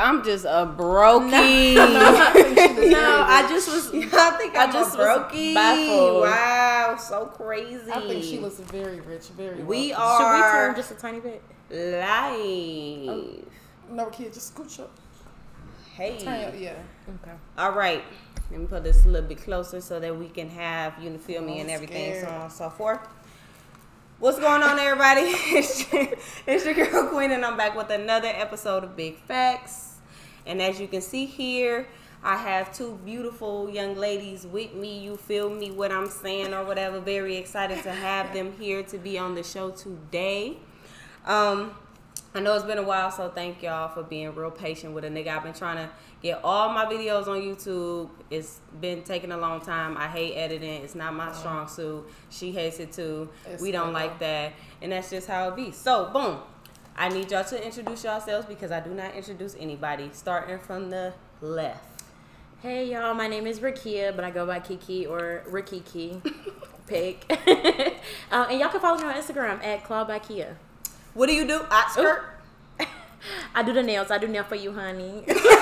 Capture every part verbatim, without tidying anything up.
I'm just a brokey. No, no, no I just was. I think I'm I just a brokey. Baffled. Wow, so crazy. I think she was very rich, very. We wealthy. are. Should we turn just a tiny bit? Live. Oh, no, kid, just scooch up. Hey. Turn up, yeah. Okay. All right. Let me put this a little bit closer so that we can have you to feel me I'm and everything, scared. so on and so forth. What's going on, everybody? it's, your, it's your girl Queen, and I'm back with another episode of Big Facts. And as you can see here, I have two beautiful young ladies with me. You feel me, what I'm saying, or whatever. Very excited to have them here to be on the show today. Um, I know it's been a while, so thank y'all for being real patient with a nigga. I've been trying to get all my videos on YouTube. It's been taking a long time. I hate editing. It's not my strong suit. She hates it too. It's we don't good. like that. And that's just how it be. So, boom. I need y'all to introduce yourselves because I do not introduce anybody. Starting from the left. Hey y'all, my name is Rakia, but I go by Kiki or Rikiki. Pick. um, and y'all can follow me on Instagram at Claude by Kia. What do you do? Hot skirt? I do the nails. I do nail for you, honey.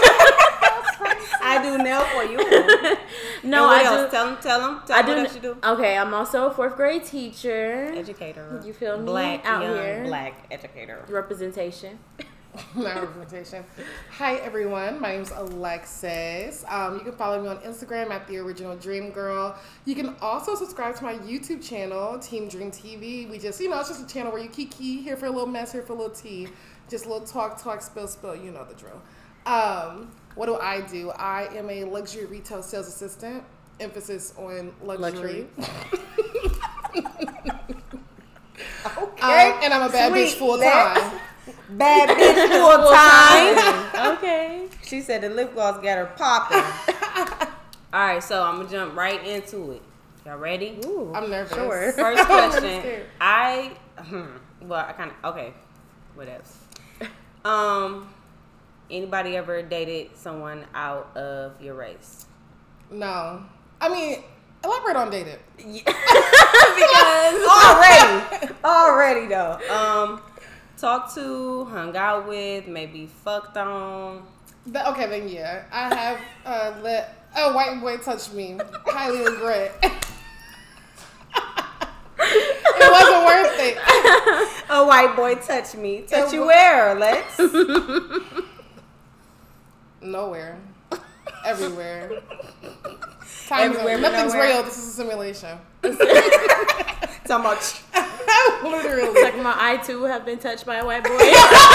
I do nail for you. No, and what I else? do. Tell them, tell them. Tell I them do. what else you do. Okay, I'm also a fourth grade teacher. Educator. You feel me? Black, Out young, here. black educator. Representation. My representation. Hi everyone, my name is Alexis. Um, you can follow me on Instagram at The Original Dream Girl. You can also subscribe to my YouTube channel, Team Dream T V. We just, you know, it's just a channel where you kiki, here for a little mess, here for a little tea. Just a little talk, talk, spill, spill, you know the drill. Um, what do I do? I am a luxury retail sales assistant, emphasis on luxury. Luxury. Okay. Um, and I'm a bad Sweet. bitch full time. Bad bitch full time. Okay. She said the lip gloss got her popping. All right, so I'm gonna jump right into it. Y'all ready? Ooh, I'm nervous. Sure. First I'm question. scared. I, hmm, well, I kind of okay. What else? Um, anybody ever dated someone out of your race? No. I mean, elaborate on dated. Because already, already though. Um, talked to, hung out with, maybe fucked on. But, okay, then yeah. I have uh, let a white boy touch me. Highly regret. It wasn't worth it. A white boy touch me. Touch It you wa- where, Lex? Nowhere. Everywhere. Time Everywhere zone. but Nothing's nowhere. real. This is a simulation. So much. Literally. Like my I too have been touched by a white boy.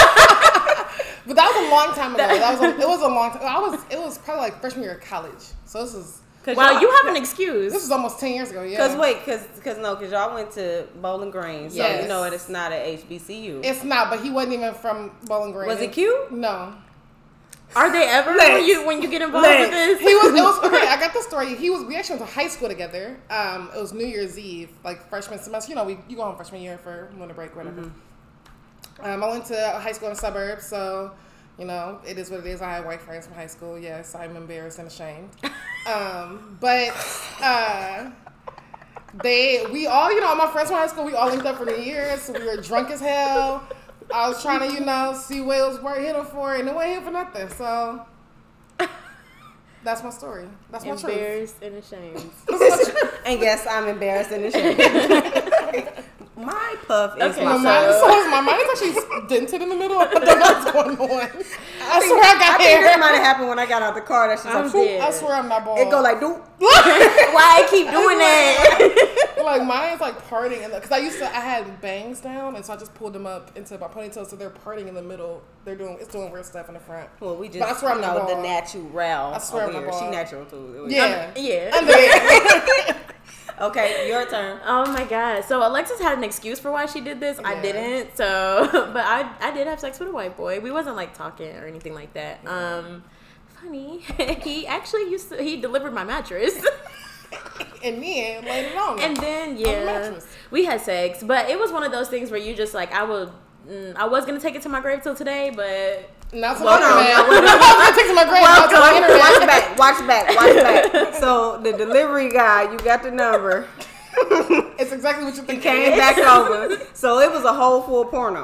But that was a long time ago. That was a, it was a long time. I was. It was probably like freshman year of college. So this is Well, you have an excuse. this is almost ten years ago. Yeah. Cause wait, cause cause no, cause y'all went to Bowling Green, so Yes. you know it. It's not at H B C U. It's not. But he wasn't even from Bowling Green. Was it cute? No. Are they ever Lex. when you when you get involved Lex. with this? He was. It was okay. I got the story. He was. We actually went to high school together. Um, it was New Year's Eve, like freshman semester. You know, we you go home freshman year for winter break, whatever. Mm-hmm. Um, I went to high school in the suburbs, so you know it is what it is. I had white friends from high school. Yes, I'm embarrassed and ashamed. um, but uh, they, we all, you know, my friends from high school, we all linked up for New Year's. So we were drunk as hell. I was trying to, you know, see what it was worth hitting for, and it wasn't hit for nothing. So that's my story. That's my truth. Embarrassed and ashamed. And yes, I'm embarrassed and ashamed. My puff is Okay, my My puff. mind, so my mind is actually dented in the middle. I don't know what's going on. I swear I I got think this hair. might have happened when I got out the car. That she's I'm like, dead. I swear I'm not bald. it go like, doop. Why I keep doing that? Like mine's like parting, and because I used to, I had bangs down, and so I just pulled them up into my ponytail, so they're parting in the middle. They're doing, it's doing weird stuff in the front. Well, we just But I swear I'm you not know the bald. natural. I swear I'm over not here. She bald. natural too. Yeah, Yeah. I'm dead. Okay, your turn. Oh my god. So Alexis had an excuse for why she did this. I Yeah. didn't. So, but I I did have sex with a white boy. We wasn't like talking or anything like that. Um, funny. He actually used to. He delivered my mattress. And then laid it on me. And then the yeah, mattress. we had sex, but it was one of those things where you just like I would. Mm, I was gonna take it to my grave till today, but Not to Hold my on. internet. I'm gonna take to my grave. Not to my Watch, internet. watch back, watch back, watch back. So the delivery guy, you got the number. It's exactly what you He think. came it is. back over. So it was a whole full porno.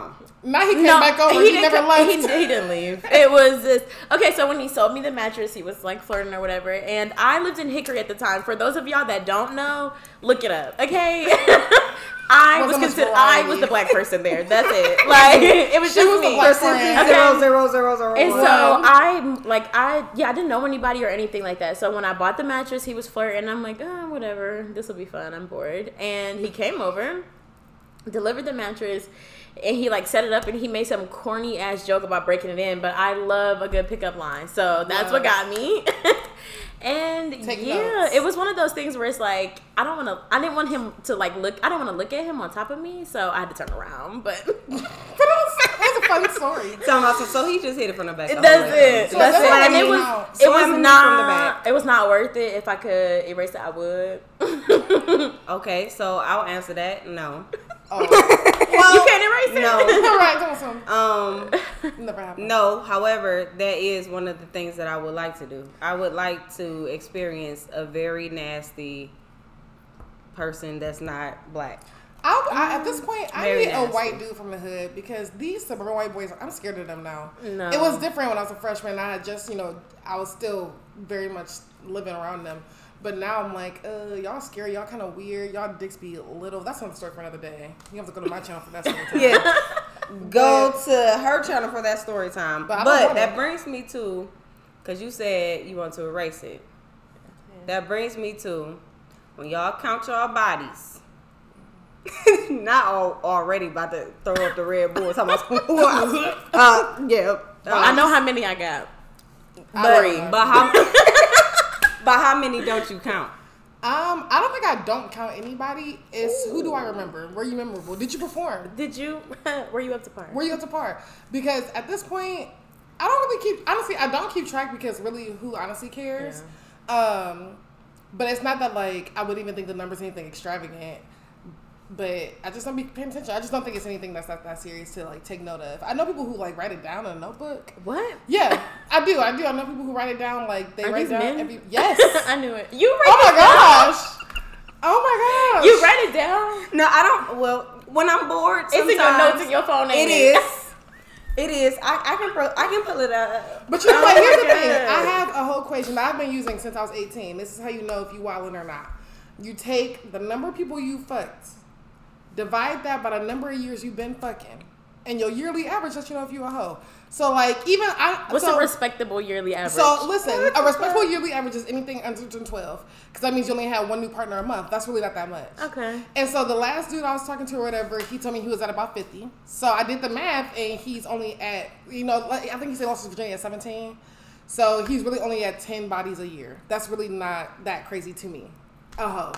Now he came back over. He, he never come, left. He, he didn't leave. It was this. Okay, so when he sold me the mattress, he was like flirting or whatever. And I lived in Hickory at the time. For those of y'all that don't know, look it up. Okay. I was considered. I was the black person there. That's it. Like it was she just was me. The black friend. Okay. Zero, zero, zero, zero. And so I like I yeah I didn't know anybody or anything like that. So when I bought the mattress, he was flirting. I'm like, oh, whatever. This will be fun. I'm bored. And he came over, delivered the mattress. And he like set it up and he made some corny ass joke about breaking it in, but I love a good pickup line, so that's yeah. what got me. And Take yeah, notes. It was one of those things where it's like I don't want to. I didn't want him to like look. I didn't want to look at him on top of me, so I had to turn around. But that's a funny story. So, so he just hit it from the back. That's it. So that's that's it. And it was out. it So was from not. the It was not worth it. If I could erase it, I would. Okay, so I'll answer that. No. Oh. Well, you can't erase it. No. All right, come on, son. Um, Never happened. no. However, that is one of the things that I would like to do. I would like to experience a very nasty person that's not black. I, I, at this point, I Very need nasty. a white dude from the hood because these suburban white boys, I'm scared of them now. No. It was different when I was a freshman. I had just, you know, I was still very much living around them. But now I'm like, uh, y'all scary, y'all kind of weird, y'all dicks be little. That's another story for another day. You have to go to my channel for that story time. Yeah. Go to her channel for that story time. But, But, but that it. brings me to, because you said you want to erase it. That brings me to when y'all count y'all bodies. Not all, already about to throw up the Red Bull. Talking about, uh, yeah. Uh, I know how many I got. I Three. don't know. But how, but how many don't you count? Um, I don't think I don't count anybody. It's who do I remember? Were you memorable? Did you perform? Did you? Were you up to par? Were you up to par? Because at this point, I don't really keep. Honestly, I don't keep track because really, who honestly cares? Yeah. Um, but it's not that like I would even think the numbers anything extravagant. But I just don't be paying attention. I just don't think it's anything that's not that serious to like take note of. I know people who like write it down in a notebook. What? Yeah, I do. I do. I know people who write it down like they Are write these down men? every. Yes. I knew it. You write Oh it my down? gosh. Oh my gosh. You write it down? No, I don't. Well, when I'm bored, It's in your sometimes notes in your phone. It ain't is. It is. I, I can pro- I can pull it up. But you know what? Oh Here's the my thing. God. I have a whole equation that I've been using since I was eighteen. This is how you know if you wildin' or not. You take the number of people you fucked, divide that by the number of years you've been fucking, and your yearly average lets you know if you a hoe. So like even I. What's so, a respectable yearly average? So listen, a respectable yearly average is anything under twelve, because that means you only have one new partner a month. That's really not that much. Okay. And so the last dude I was talking to or whatever, he told me he was at about fifty. So I did the math, and he's only at, you know, I think he said lost to Virginia at seventeen. So he's really only at ten bodies a year. That's really not that crazy to me. A hoe.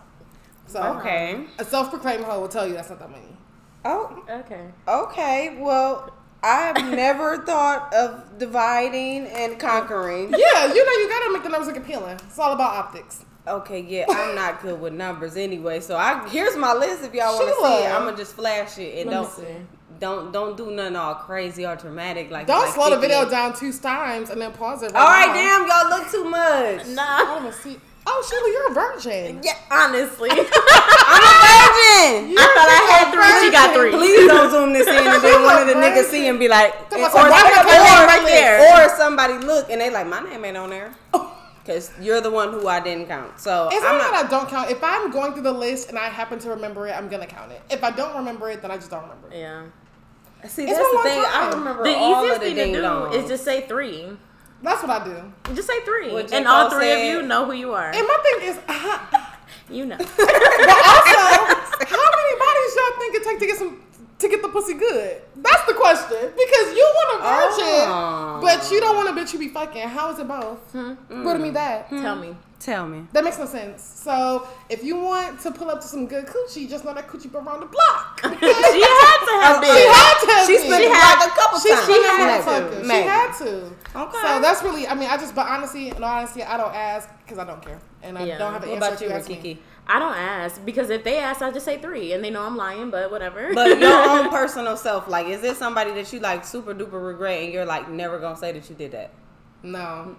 So Okay. a self-proclaimed hoe will tell you that's not that many. Oh. Okay. Okay. Well, I've never thought of dividing and conquering. Yeah, you know you gotta make the numbers look appealing. It's all about optics. Okay, yeah, I'm not good with numbers anyway. So I here's my list if y'all want to see it. I'm gonna just flash it and Let me don't see. don't don't do nothing all crazy or dramatic like. Don't like slow the fifty. video down two times and then pause it. All right, now. damn, y'all look too much. I Nah. wanna see. Oh, Sheila, you're a virgin. Yeah, honestly. I'm a virgin. I thought I had three. She got three. Please don't zoom this in and then one of the niggas see and be like, or, Why or, not my name right there? or somebody look and they like, my name ain't on there. Because you're the one who I didn't count. So It's I'm not not. that I don't count. If I'm going through the list and I happen to remember it, I'm gonna count it. If I don't remember it, then I just don't remember it. Yeah. See, It's that's been a the long thing. I time. remember The all easiest of the thing to ding do dongs. is just say three. That's what I do. Just say three. What And J. all Cole three of said. you know who you are. And my thing is, uh, You know. but also, how many bodies y'all think it take to get some to get the pussy good? That's the question. Because you want a virgin, Oh. but you don't want a bitch you be fucking. How is it both? Hmm. Riddle me that. Tell me. Tell me. That makes no sense. So if you want to pull up to some good coochie, just know that coochie been around the block. She had to have She been. had to. She's be. been She had- like a couple She, times. she had Maybe. to. She Maybe. had to. Okay. So that's really, I mean, I just, but honestly, in all honesty, I don't ask because I don't care. And I Yeah. don't have an What answer about if you, you ask me. Kiki? I don't ask because if they ask, I just say three, and they know I'm lying. But whatever. But your own personal self, like, is there somebody that you like super duper regret and you're like never gonna say that you did that? No.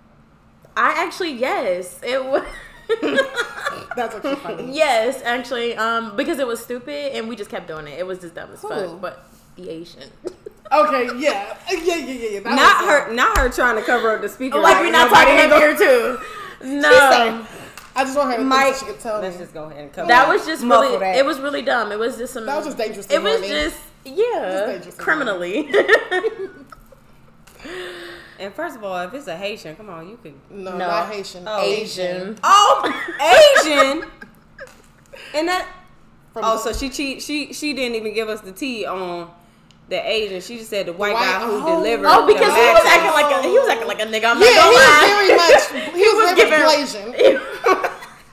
I actually yes, it was. That's actually funny. Yes, actually, um, because it was stupid and we just kept doing it. It was just dumb as Who? fuck. But the Asian. Okay, yeah, yeah, yeah, yeah. yeah. That Not was, her, not her trying to cover up the speaker. Like we're not nobody talking ain't up here too. No. I just want her to Mike, think so she could tell let's me. just go ahead and cover That it. was just Muffle really. that. It was really dumb. It was just some. That was just dangerous. It was Morning. just yeah, Just dangerous criminally. And first of all, if it's a Haitian, come on, you can. No, No. not Haitian. Oh. Asian. Oh, Asian. And that. From Oh, the- so she cheat. She she didn't even give us the tea on the Asian. She just said the white, white- guy who oh. delivered. Oh, because the he was mattress. acting like a he was acting like a nigga. I'm yeah, not he gonna was lie. very much. He, was, was very giving- Blasian.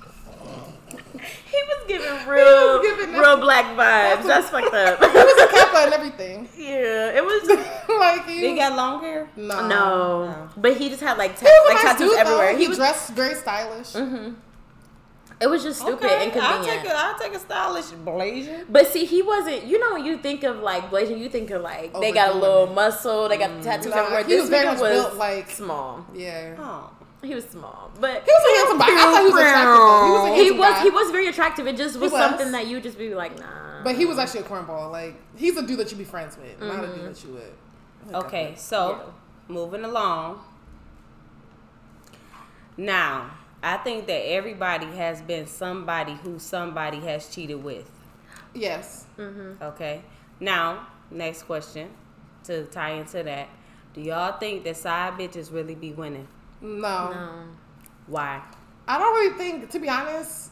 He was giving real, giving that- real black vibes. That's fucked up. He was a Kappa and everything. Yeah, it was. Like he, Did he got long hair? no, No, No. but he just had like ta- He was a like nice tattoos dude, everywhere. though. He He was. dressed very stylish. Mm-hmm. It was just stupid Okay, and I'll convenient. take a I'll take a stylish Blasian. But see, he wasn't. You know, when you think of like Blasian, you think of like they got a Overdoing little it. muscle, they got the tattoos Nah, everywhere. he This was very nigga much was built like- small. Yeah. Oh. He was small, but He was a handsome guy. I thought he was attractive though. He was a he handsome was guy. he was very attractive. It just was, was. something that you just be like, nah. But he was actually a cornball. Like he's a dude that you be friends with, not a Mm-hmm. dude that you would. Okay, so moving along. Now, I think that everybody has been somebody who somebody has cheated with. Yes. Okay. Now, next question to tie into that. Do y'all think that side bitches really be winning? No. No. Why? I don't really think, to be honest,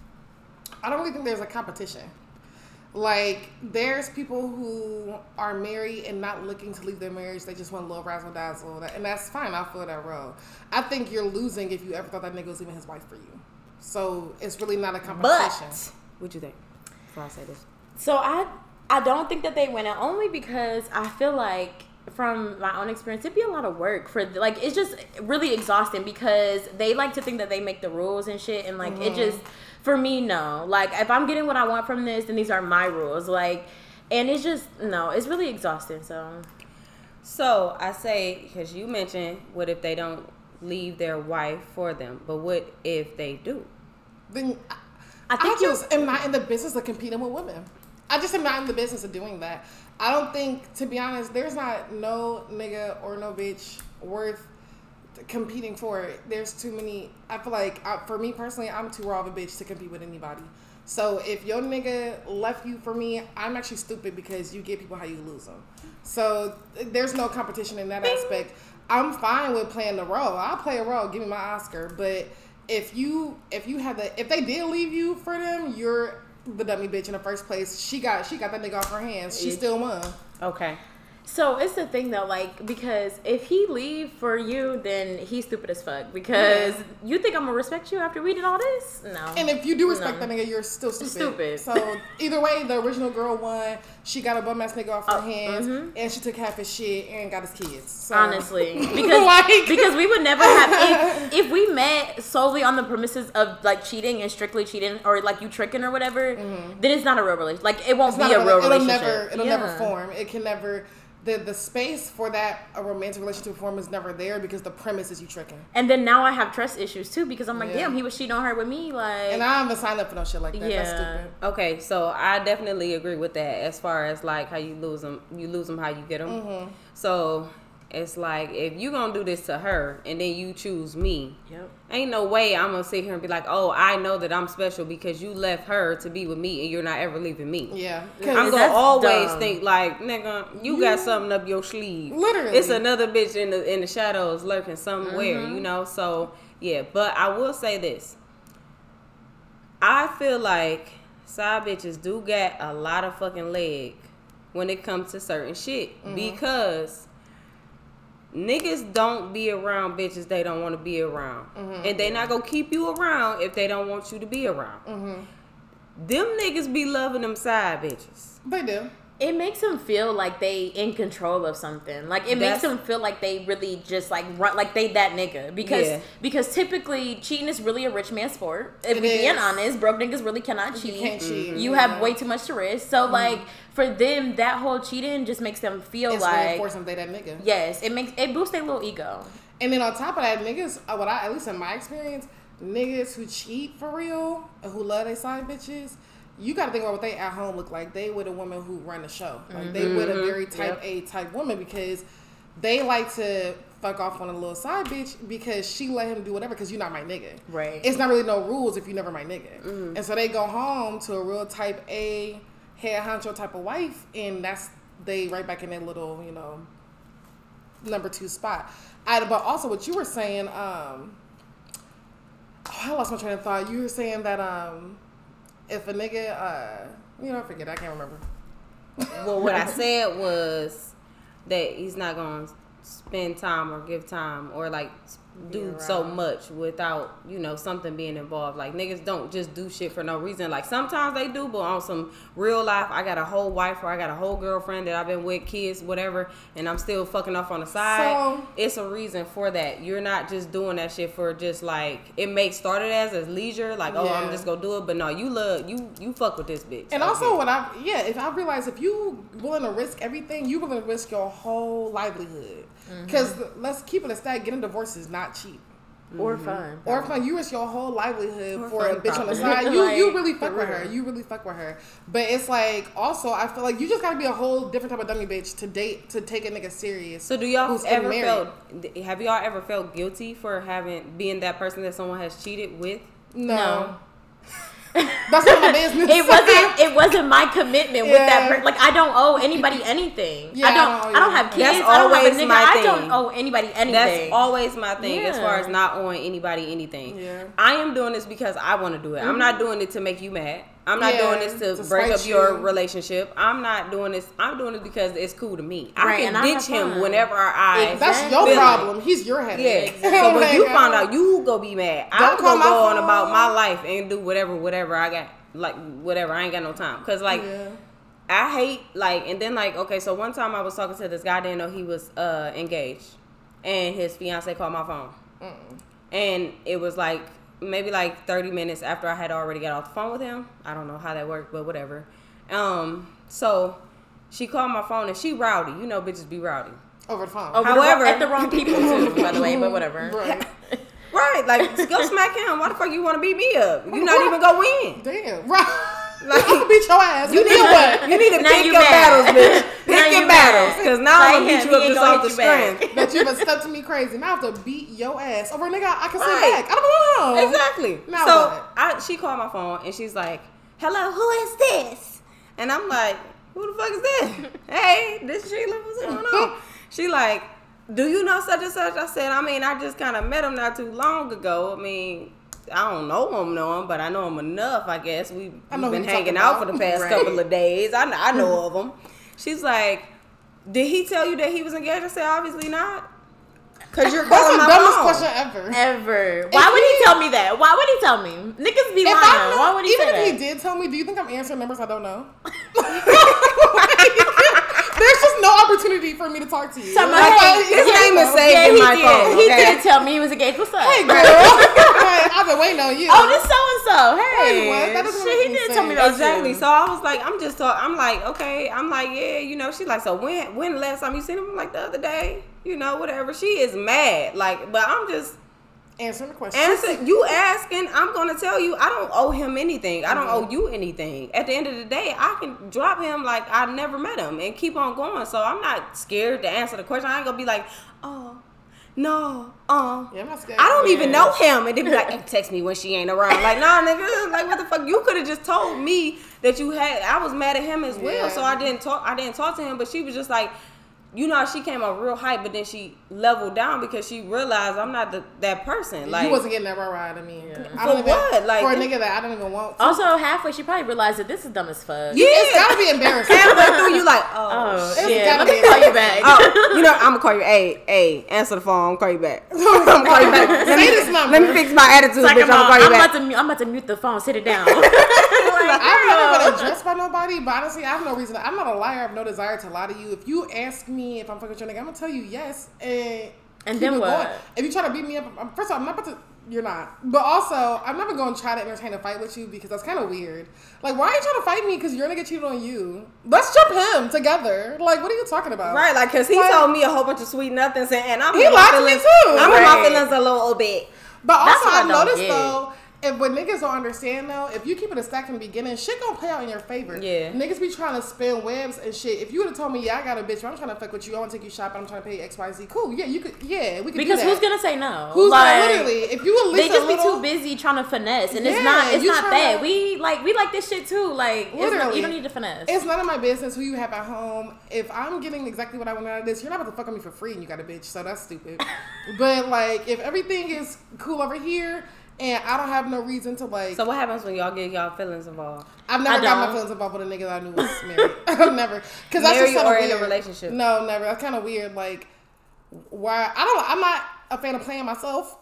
I don't really think there's a competition. Like, there's people who are married and not looking to leave their marriage. They just want a little razzle dazzle. And that's fine. I feel that role. I think you're losing if you ever thought that nigga was leaving his wife for you. So, it's really not a competition. But what you think? Before I say this. So I I don't think that they win it only because I feel like from my own experience it'd be a lot of work for like it's just really exhausting because they like to think that they make the rules and shit and like it just for me no like if I'm getting what I want from this then these are my rules like and it's just no it's really exhausting so So I say, because you mentioned, what if they don't leave their wife for them? But what if they do? Then I I, think I just am not in the business of competing with women. I just am not in the business of doing that. I don't think, to be honest, there's not no nigga or no bitch worth competing for it. There's too many. I feel like, I, for me personally, I'm too raw of a bitch to compete with anybody. So if your nigga left you for me, I'm actually stupid because you get people how you lose them. So there's no competition in that aspect. I'm fine with playing the role. I'll play a role. Give me my Oscar. But if you if you had the if they did leave you for them, you're the dummy bitch in the first place. She got she got that nigga off her hands. She still won. Okay. So it's the thing though, like because if he leave for you, then he's stupid as fuck. Because Yeah. you think I'm gonna respect you after we did all this? No. And if you do respect No. that nigga, you're still stupid. Stupid. So either way, the original girl won. She got a bum ass nigga off her Oh, hands, mhm. and she took half his shit and got his kids. So. Honestly, because Like- because we would never have if, if we met solely on the premises of like cheating and strictly cheating or like you tricking or whatever, then it's not a real relationship. Like it won't It's be not a real it'll relationship. never it'll Yeah. never form. It can never the the space for that a romantic relationship to form is never there because the premise is you tricking. And then now I have trust issues too because I'm like, Yeah. damn, he was cheating on her with me. Like, And I haven't signed up for no shit like that. That's Yeah. stupid. Okay, so I definitely agree with that as far as like how you lose them, you lose them how you get them. Mm-hmm. So it's like if you gonna do this to her and then you choose me, yep. ain't no way I'm gonna sit here and be like, oh, I know that I'm special because you left her to be with me and you're not ever leaving me. Yeah. I'm 'Cause gonna That's always dumb. think like, nigga, you got something up your sleeve. Literally. It's another bitch in the in the shadows lurking somewhere, Mm-hmm. you know. So yeah, but I will say this. I feel like side bitches do get a lot of fucking leg when it comes to certain shit Mm-hmm. because niggas don't be around bitches they don't want to be around, Mm-hmm. and they not gonna keep you around if they don't want you to be around. Mm-hmm. Them niggas be loving them side bitches. They do. It makes them feel like they in control of something. Like it makes That's- them feel like they really just like run like they that nigga because Yeah. because typically cheating is really a rich man's sport. If It we being is. honest, broke niggas really cannot cheat. You can't cheat. You Yeah. have way too much to risk. So like for them, that whole cheating just makes them feel It's like reinforcing they that nigga. yes, it makes it boosts their little ego. And then on top of that, niggas, uh, what I at least in my experience, niggas who cheat for real, and who love their side bitches, you got to think about what they at home look like. They with a woman who run the show. Like mm-hmm. they with a very type yep. A type woman because they like to fuck off on a little side bitch because she let him do whatever because you're not my nigga. Right. It's not really no rules if you never my nigga. Mm-hmm. And so they go home to a real type A head honcho type of wife, and that's they right back in that little, you know, number two spot. I, but also what you were saying, um, oh, I lost my train of thought. You were saying that um, if a nigga, uh, you know, I forget, I can't remember. Well, what I said was that he's not going to spend time or give time or like do so much without, you know, something being involved. Like niggas don't just do shit for no reason. Like sometimes they do, but on some real life, I got a whole wife or I got a whole girlfriend that I've been with, kids, whatever, and I'm still fucking off on the side. So, it's a reason for that. You're not just doing that shit for just like, it may start it as as leisure, like, oh, yeah. I'm just gonna do it, but no, you love, you you fuck with this bitch. And also what I, yeah, if I realize if you willing to risk everything, you willing to risk your whole livelihood. Because mm-hmm. let's keep it a stat, getting divorced is not cheap. Or mm-hmm. fun. Or fun. You risk your whole livelihood or for a bitch probably. On the side. You like, you really fuck with her. You really fuck with her. But it's like, also, I feel like you just gotta be a whole different type of dummy bitch to date, to take a nigga serious. So do y'all ever felt, have y'all ever felt guilty for having, being that person that someone has cheated with? No. no. That's not my business. It wasn't. It wasn't my commitment yeah. with that person. Like I don't owe anybody anything. Yeah, I don't. I don't, I don't have kids. That's I don't always have a nigga. My thing. I don't owe anybody anything. That's always my thing. Yeah. As far as not owing anybody anything. Yeah. I am doing this because I want to do it. Mm-hmm. I'm not doing it to make you mad. I'm not yeah, doing this to, to break up you. Your relationship. I'm not doing this. I'm doing it because it's cool to me. Right, I can ditch him whenever I. Exactly. That's your problem. Like, he's your headache. Yeah. Exactly. So when you found out, you go be mad. I'm gonna go on about my life and do whatever, whatever I got. Like whatever. I ain't got no time. Cause like yeah. I hate like and then like okay. So one time I was talking to this guy. I didn't know he was uh, engaged, and his fiance called my phone, mm. and it was like. Maybe like thirty minutes after I had already got off the phone with him. I don't know how that worked, but whatever. Um, so she called my phone and she rowdy. You know, bitches be rowdy. Over the phone. Over However, the, at the wrong people too, by the way, but whatever. Right. Right, like go smack him. Why the fuck you want to beat me up? You not even go win. Damn. Right. Like, I'm gonna beat your ass. You need to what? You need to pick your battles, bitch. Pick your battles, because now like I'm gonna beat you up just off the strength. But you been stuck to me crazy. Now I have to beat your ass over a nigga I can right. sit back. I don't know. Exactly. Now so I, she called my phone and she's like, "Hello, who is this?" And I'm like, "Who the fuck is this?" Hey, this Sheila. What's going on? She like, "Do you know such and such?" I said, "I mean, I just kind of met him not too long ago. I mean." I don't know him, know him, but I know him enough, I guess. We've, we've been hanging out for the past right. couple of days. I, I know of him. She's like, did he tell you that he was engaged? I said, obviously not. Because you're calling my phone. That's the dumbest question ever. Ever. Why if would he, he tell me that? Why would he tell me? Niggas be lying. Know, Why would he even say that? Even if he did tell me, do you think I'm answering numbers I don't know? There's just no opportunity for me to talk to you. So like, hey, his yeah, name is saved yeah, in my did. phone. He okay? did tell me he was engaged. What's up? Hey, girl. Hey, I've been waiting on you. Oh, this so and so. Hey, what? That doesn't shit, he did tell me that exactly. So I was like, I'm just talking. I'm like, okay. I'm like, yeah, you know. She's like, so when? When the last time you seen him? I'm like, the other day. You know, whatever. She is mad. Like, but I'm just. Answering the question. Answer you asking, I'm gonna tell you I don't owe him anything. I don't mm-hmm. owe you anything. At the end of the day, I can drop him like I never met him and keep on going. So I'm not scared to answer the question. I ain't gonna be like, oh no, uh yeah, I'm not scared. I don't yeah. even know him, and they be like, hey, text me when she ain't around. Like, nah, nigga, like what the fuck? You could have just told me that you had. I was mad at him as well, yeah. so I didn't talk. I didn't talk to him, but she was just like. You know, she came up real hype, but then she leveled down because she realized I'm not the, that person. Like, you wasn't getting that ride. I mean, yeah. I for don't what? Even, like for a nigga that I don't even want. To. Also, halfway she probably realized that this is dumb as fuck. Yeah, it's gotta be embarrassing. Halfway through, you like, oh, oh shit. shit. Let me call you back. Oh, you know, I'm gonna call you. Hey, hey, answer the phone. I'm gonna call you back. I'm gonna call you back. Let me, this number. Let me fix my attitude, like bitch. I'm, I'm gonna call you I'm back. About to, I'm about to mute the phone. Sit it down. Like, I've never been addressed by nobody, but honestly, I have no reason. I'm not a liar. I have no desire to lie to you. If you ask me if I'm fucking with your nigga, I'm gonna tell you yes. And, and then what? Going. If you try to beat me up, I'm, first of all, I'm not about to. You're not. But also, I'm never going to try to entertain a fight with you because that's kind of weird. Like, why are you trying to fight me because your nigga cheated on you? Let's jump him together. Like, what are you talking about? Right, like, because he like, told me a whole bunch of sweet nothings, and I'm he lied to me too. I'm right. in my feelings a little bit. But also, I've noticed though. if what niggas don't understand though, if you keep it a stack from the beginning, shit gonna play out in your favor. Yeah. Niggas be trying to spin webs and shit. If you would have told me, yeah, I got a bitch, but I'm trying to fuck with you, I want to take you shopping, I'm trying to pay X, Y, Z. Cool. Yeah, you could. Yeah, we could. Because do that. who's gonna say no? Who's like, gonna literally? If you at least they just a little, be too busy trying to finesse, and Yeah, it's not. It's you not tryna- that. We like we like this shit too. Like it's not, Literally. you don't need to finesse. It's none of my business who you have at home. If I'm getting exactly what I want out of this, you're not about to fuck on me for free and you got a bitch, so that's stupid. But like, if everything is cool over here and I don't have no reason to like, So what happens when y'all get y'all feelings involved? I've never I got my don't. feelings involved with a nigga that I knew was married. I've never, because that's Married just or kind of in a weird. relationship? No, never. That's kind of weird. Like, why? I don't. I'm not a fan of playing myself,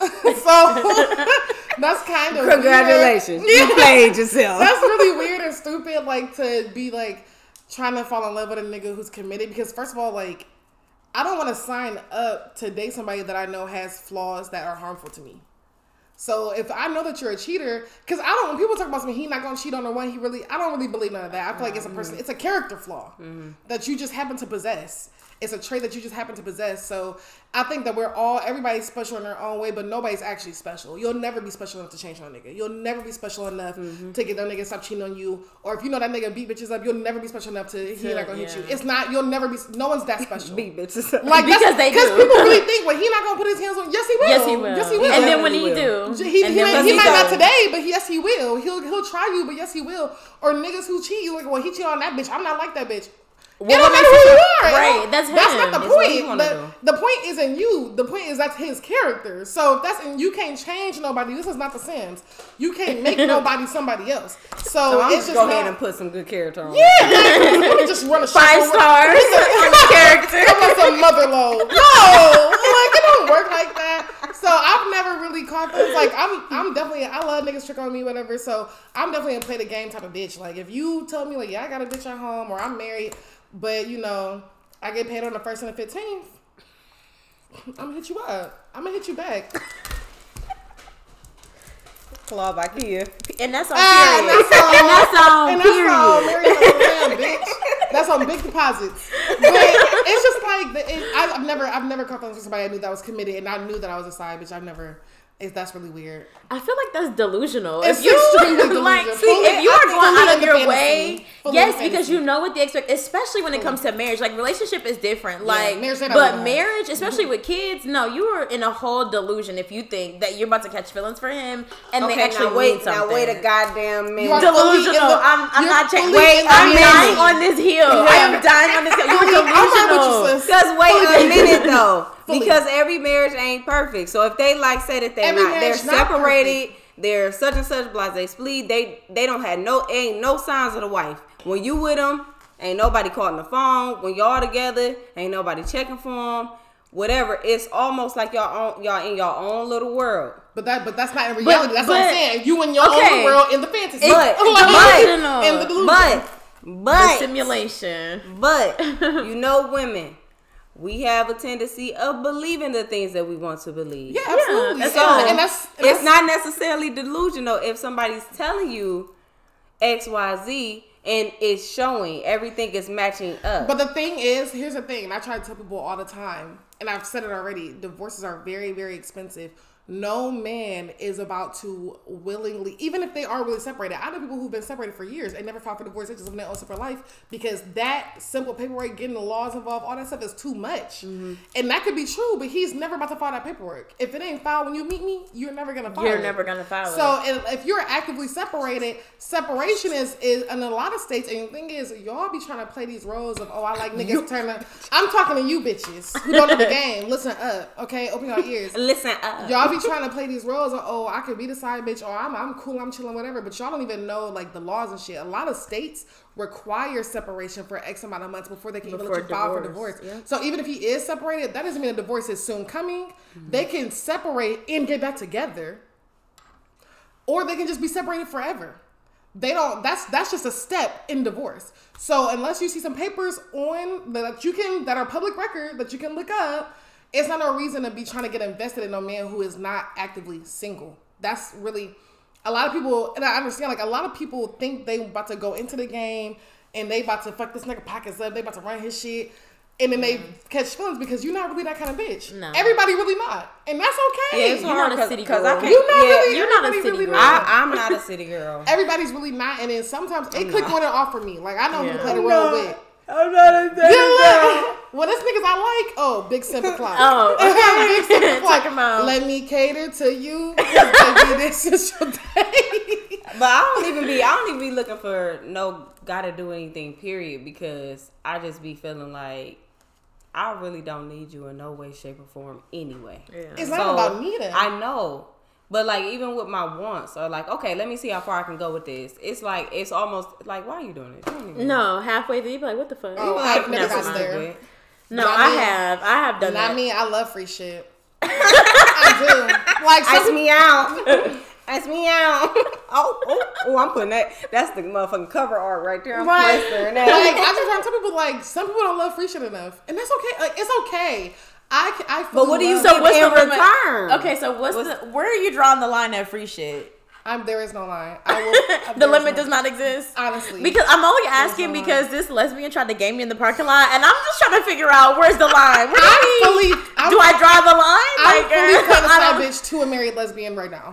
so that's kind of Congratulations, Weird. you played yourself. That's really weird and stupid. Like to be like trying to fall in love with a nigga who's committed. Because first of all, like I don't want to sign up to date somebody that I know has flaws that are harmful to me. So if I know that you're a cheater, because I don't, when people talk about something, he not gonna cheat on the one, he really, I don't really believe none of that. I feel like it's a person, it's a character flaw Mm-hmm. that you just happen to possess. It's a trait that you just happen to possess. So I think that we're all, everybody's special in their own way, but nobody's actually special. You'll never be special enough to change no nigga. You'll never be special enough Mm-hmm. to get that nigga to stop cheating on you. Or if you know that nigga beat bitches up, you'll never be special enough to, he Yeah, not gonna hit you. yeah. It's not, you'll never be, no one's that special. Beat bitches. Like Because that's, they Because do. people really think, well, he not gonna put his hands on, yes he will. yes, he will. Yes he will. And then when He he will. do, He, and he, then might, when he he might not do. today, but yes, he will. He'll he'll try you, but yes, he will. Or niggas who cheat, you like, well, he cheated on that bitch. I'm not like that bitch. What it don't makes matter who you- you are. right, It don't- that's That's him. not the That's what he point. wanna The, the point isn't you. The point is that's his character. So if that's and you can't change nobody. This is not The Sims. You can't make nobody somebody else. So, So I'm it's just just go ahead not- and put some good character on. Yeah, like, let me just run a shot Five over- stars on the character. Come on, some mother load. No, like it don't work like that. So I've never really caught those. Like I'm, I'm definitely. I love niggas trick on me, whatever. So I'm definitely a play the game type of bitch. Like if you tell me like, yeah, I got a bitch at home, or I'm married, but you know, I get paid on the first and the fifteenth. I'm gonna hit you up. I'm gonna hit you back. Claw back here. And that's on Ah, period. that's all. And that's on And that's period. all. Married on the land, bitch. That's on big deposits. But it's just like the, it, I, I've never, I've never caught feelings with somebody I knew that was committed, and I knew that I was a side bitch. I've never. It's, that's really weird. I feel like that's delusional. It's if you extremely delusional. like, Fully- see, if you I are think going fully out in of the your fantasy. way, Fully yes, in the because fantasy. you know what the expect, especially when it comes to marriage. Like relationship is different. Like, marriage ain't but about marriage, especially with kids, no, you are in a whole delusion if you think that you're about to catch feelings for him and they Okay, actually now wait, mean something. now wait a goddamn minute. You are fully in Delusional. the- I'm, I'm you're not checking. fully Wait, in the I'm fantasy. dying on this hill. I am dying on this hill. You're Fully- I'm right with you, delusional. sis. Because wait Fully a minute though, Fully. because every marriage ain't perfect. So if they like say that they're Every not, they're marriage not separated, they're such and such blase split. They they don't have no ain't no signs of the wife. When you with them, ain't nobody calling the phone. When y'all together, ain't nobody checking for them. Whatever, it's almost like y'all own, y'all in your own little world. But that, but that's not in reality. that's what but- I'm saying. You in your okay. own world in the fantasy. But- Like, delusional. in the delusion. But The but simulation. But you know, women, we have a tendency of believing the things that we want to believe. yeah, absolutely. that's So all. and that's, and it's that's not necessarily delusional if somebody's telling you X, Y, Z and it's showing everything is matching up. But the thing is, here's the thing, and I try to tell people all the time, and I've said it already, divorces are very, very expensive. No man is about to willingly, even if they are really separated. I know people who've been separated for years and never filed for divorce. They just live in their own separate life because that simple paperwork, getting the laws involved, all that stuff is too much. Mm-hmm. And that could be true, but he's never about to file that paperwork. If it ain't filed when you meet me, you're never gonna file it. You're never gonna file So and if you're actively separated, separation is is in a lot of states. And the thing is, y'all be trying to play these roles of oh, I like niggas turning. I'm talking to you bitches who don't know the game. Listen up, okay? Open your ears. Listen up. Y'all be trying to play these roles of oh, I could be the side bitch, or I'm I'm cool, I'm chilling, whatever. But y'all don't even know like the laws and shit. A lot of states require separation for X amount of months before they can even Before let you file for divorce, divorce. yeah. So even if he is separated, that doesn't mean a divorce is soon coming. Mm-hmm. They can separate and get back together, or they can just be separated forever. They don't. That's that's just a step in divorce. So unless you see some papers on that you can that are public record that you can look up, it's not no reason to be trying to get invested in a man who is not actively single. That's really a lot of people, and I understand. Like a lot of people think they about to go into the game and they about to fuck this nigga pockets up. They about to run his shit. and then they catch feelings because you're not really that kind of bitch. No. Everybody really not, and that's okay. Yeah, it's You're hard not a city because girl. I can't. You're not yeah, really. you're not a everybody city really girl. not. I, I'm not a city girl. Everybody's really not, and then sometimes it I'm click not. on and off for me. Like I know who Yeah. to play the I'm role not. with. I'm not a city Yeah, look. Well, that's niggas I like. Oh, big simple clock. Oh, big simple clock. Talking about- Let me cater to you. Baby, this is your day. But I don't even be. I don't even be looking for no gotta do anything. Period. Because I just be feeling like I really don't need you in no way, shape, or form. Anyway. Yeah. It's not So, about me then. I know. But like even with my wants or like, okay, let me see how far I can go with this. It's like it's almost like, why are you doing it? You don't even- No, halfway through, you be like, what the fuck? Oh, Like, I've never never got mind. there. No, Not I me. have. I have done Not that. me. I love free shit. I do. Like some Ice me out. Ice me out. Oh, oh, oh, I'm putting that. That's the motherfucking cover art right there. I'm Right. plastering Like, that. I just trying to tell people, like, some people don't love free shit enough. And that's okay. Like, it's okay. I, can- I But what do you love- say So what's in the limit? return? Okay, so what's, What's- the where are you drawing the line at free shit? I'm, there is no line. I will, The there is limit no- does not exist. Honestly. Because I'm only asking no because this lesbian tried to game me in the parking lot, and I'm just trying to figure out where's the line. Where do, I'm we- fully. I'm, do I draw the line? I'm Like, fully uh, kind of I side don't- bitch to a married lesbian right now.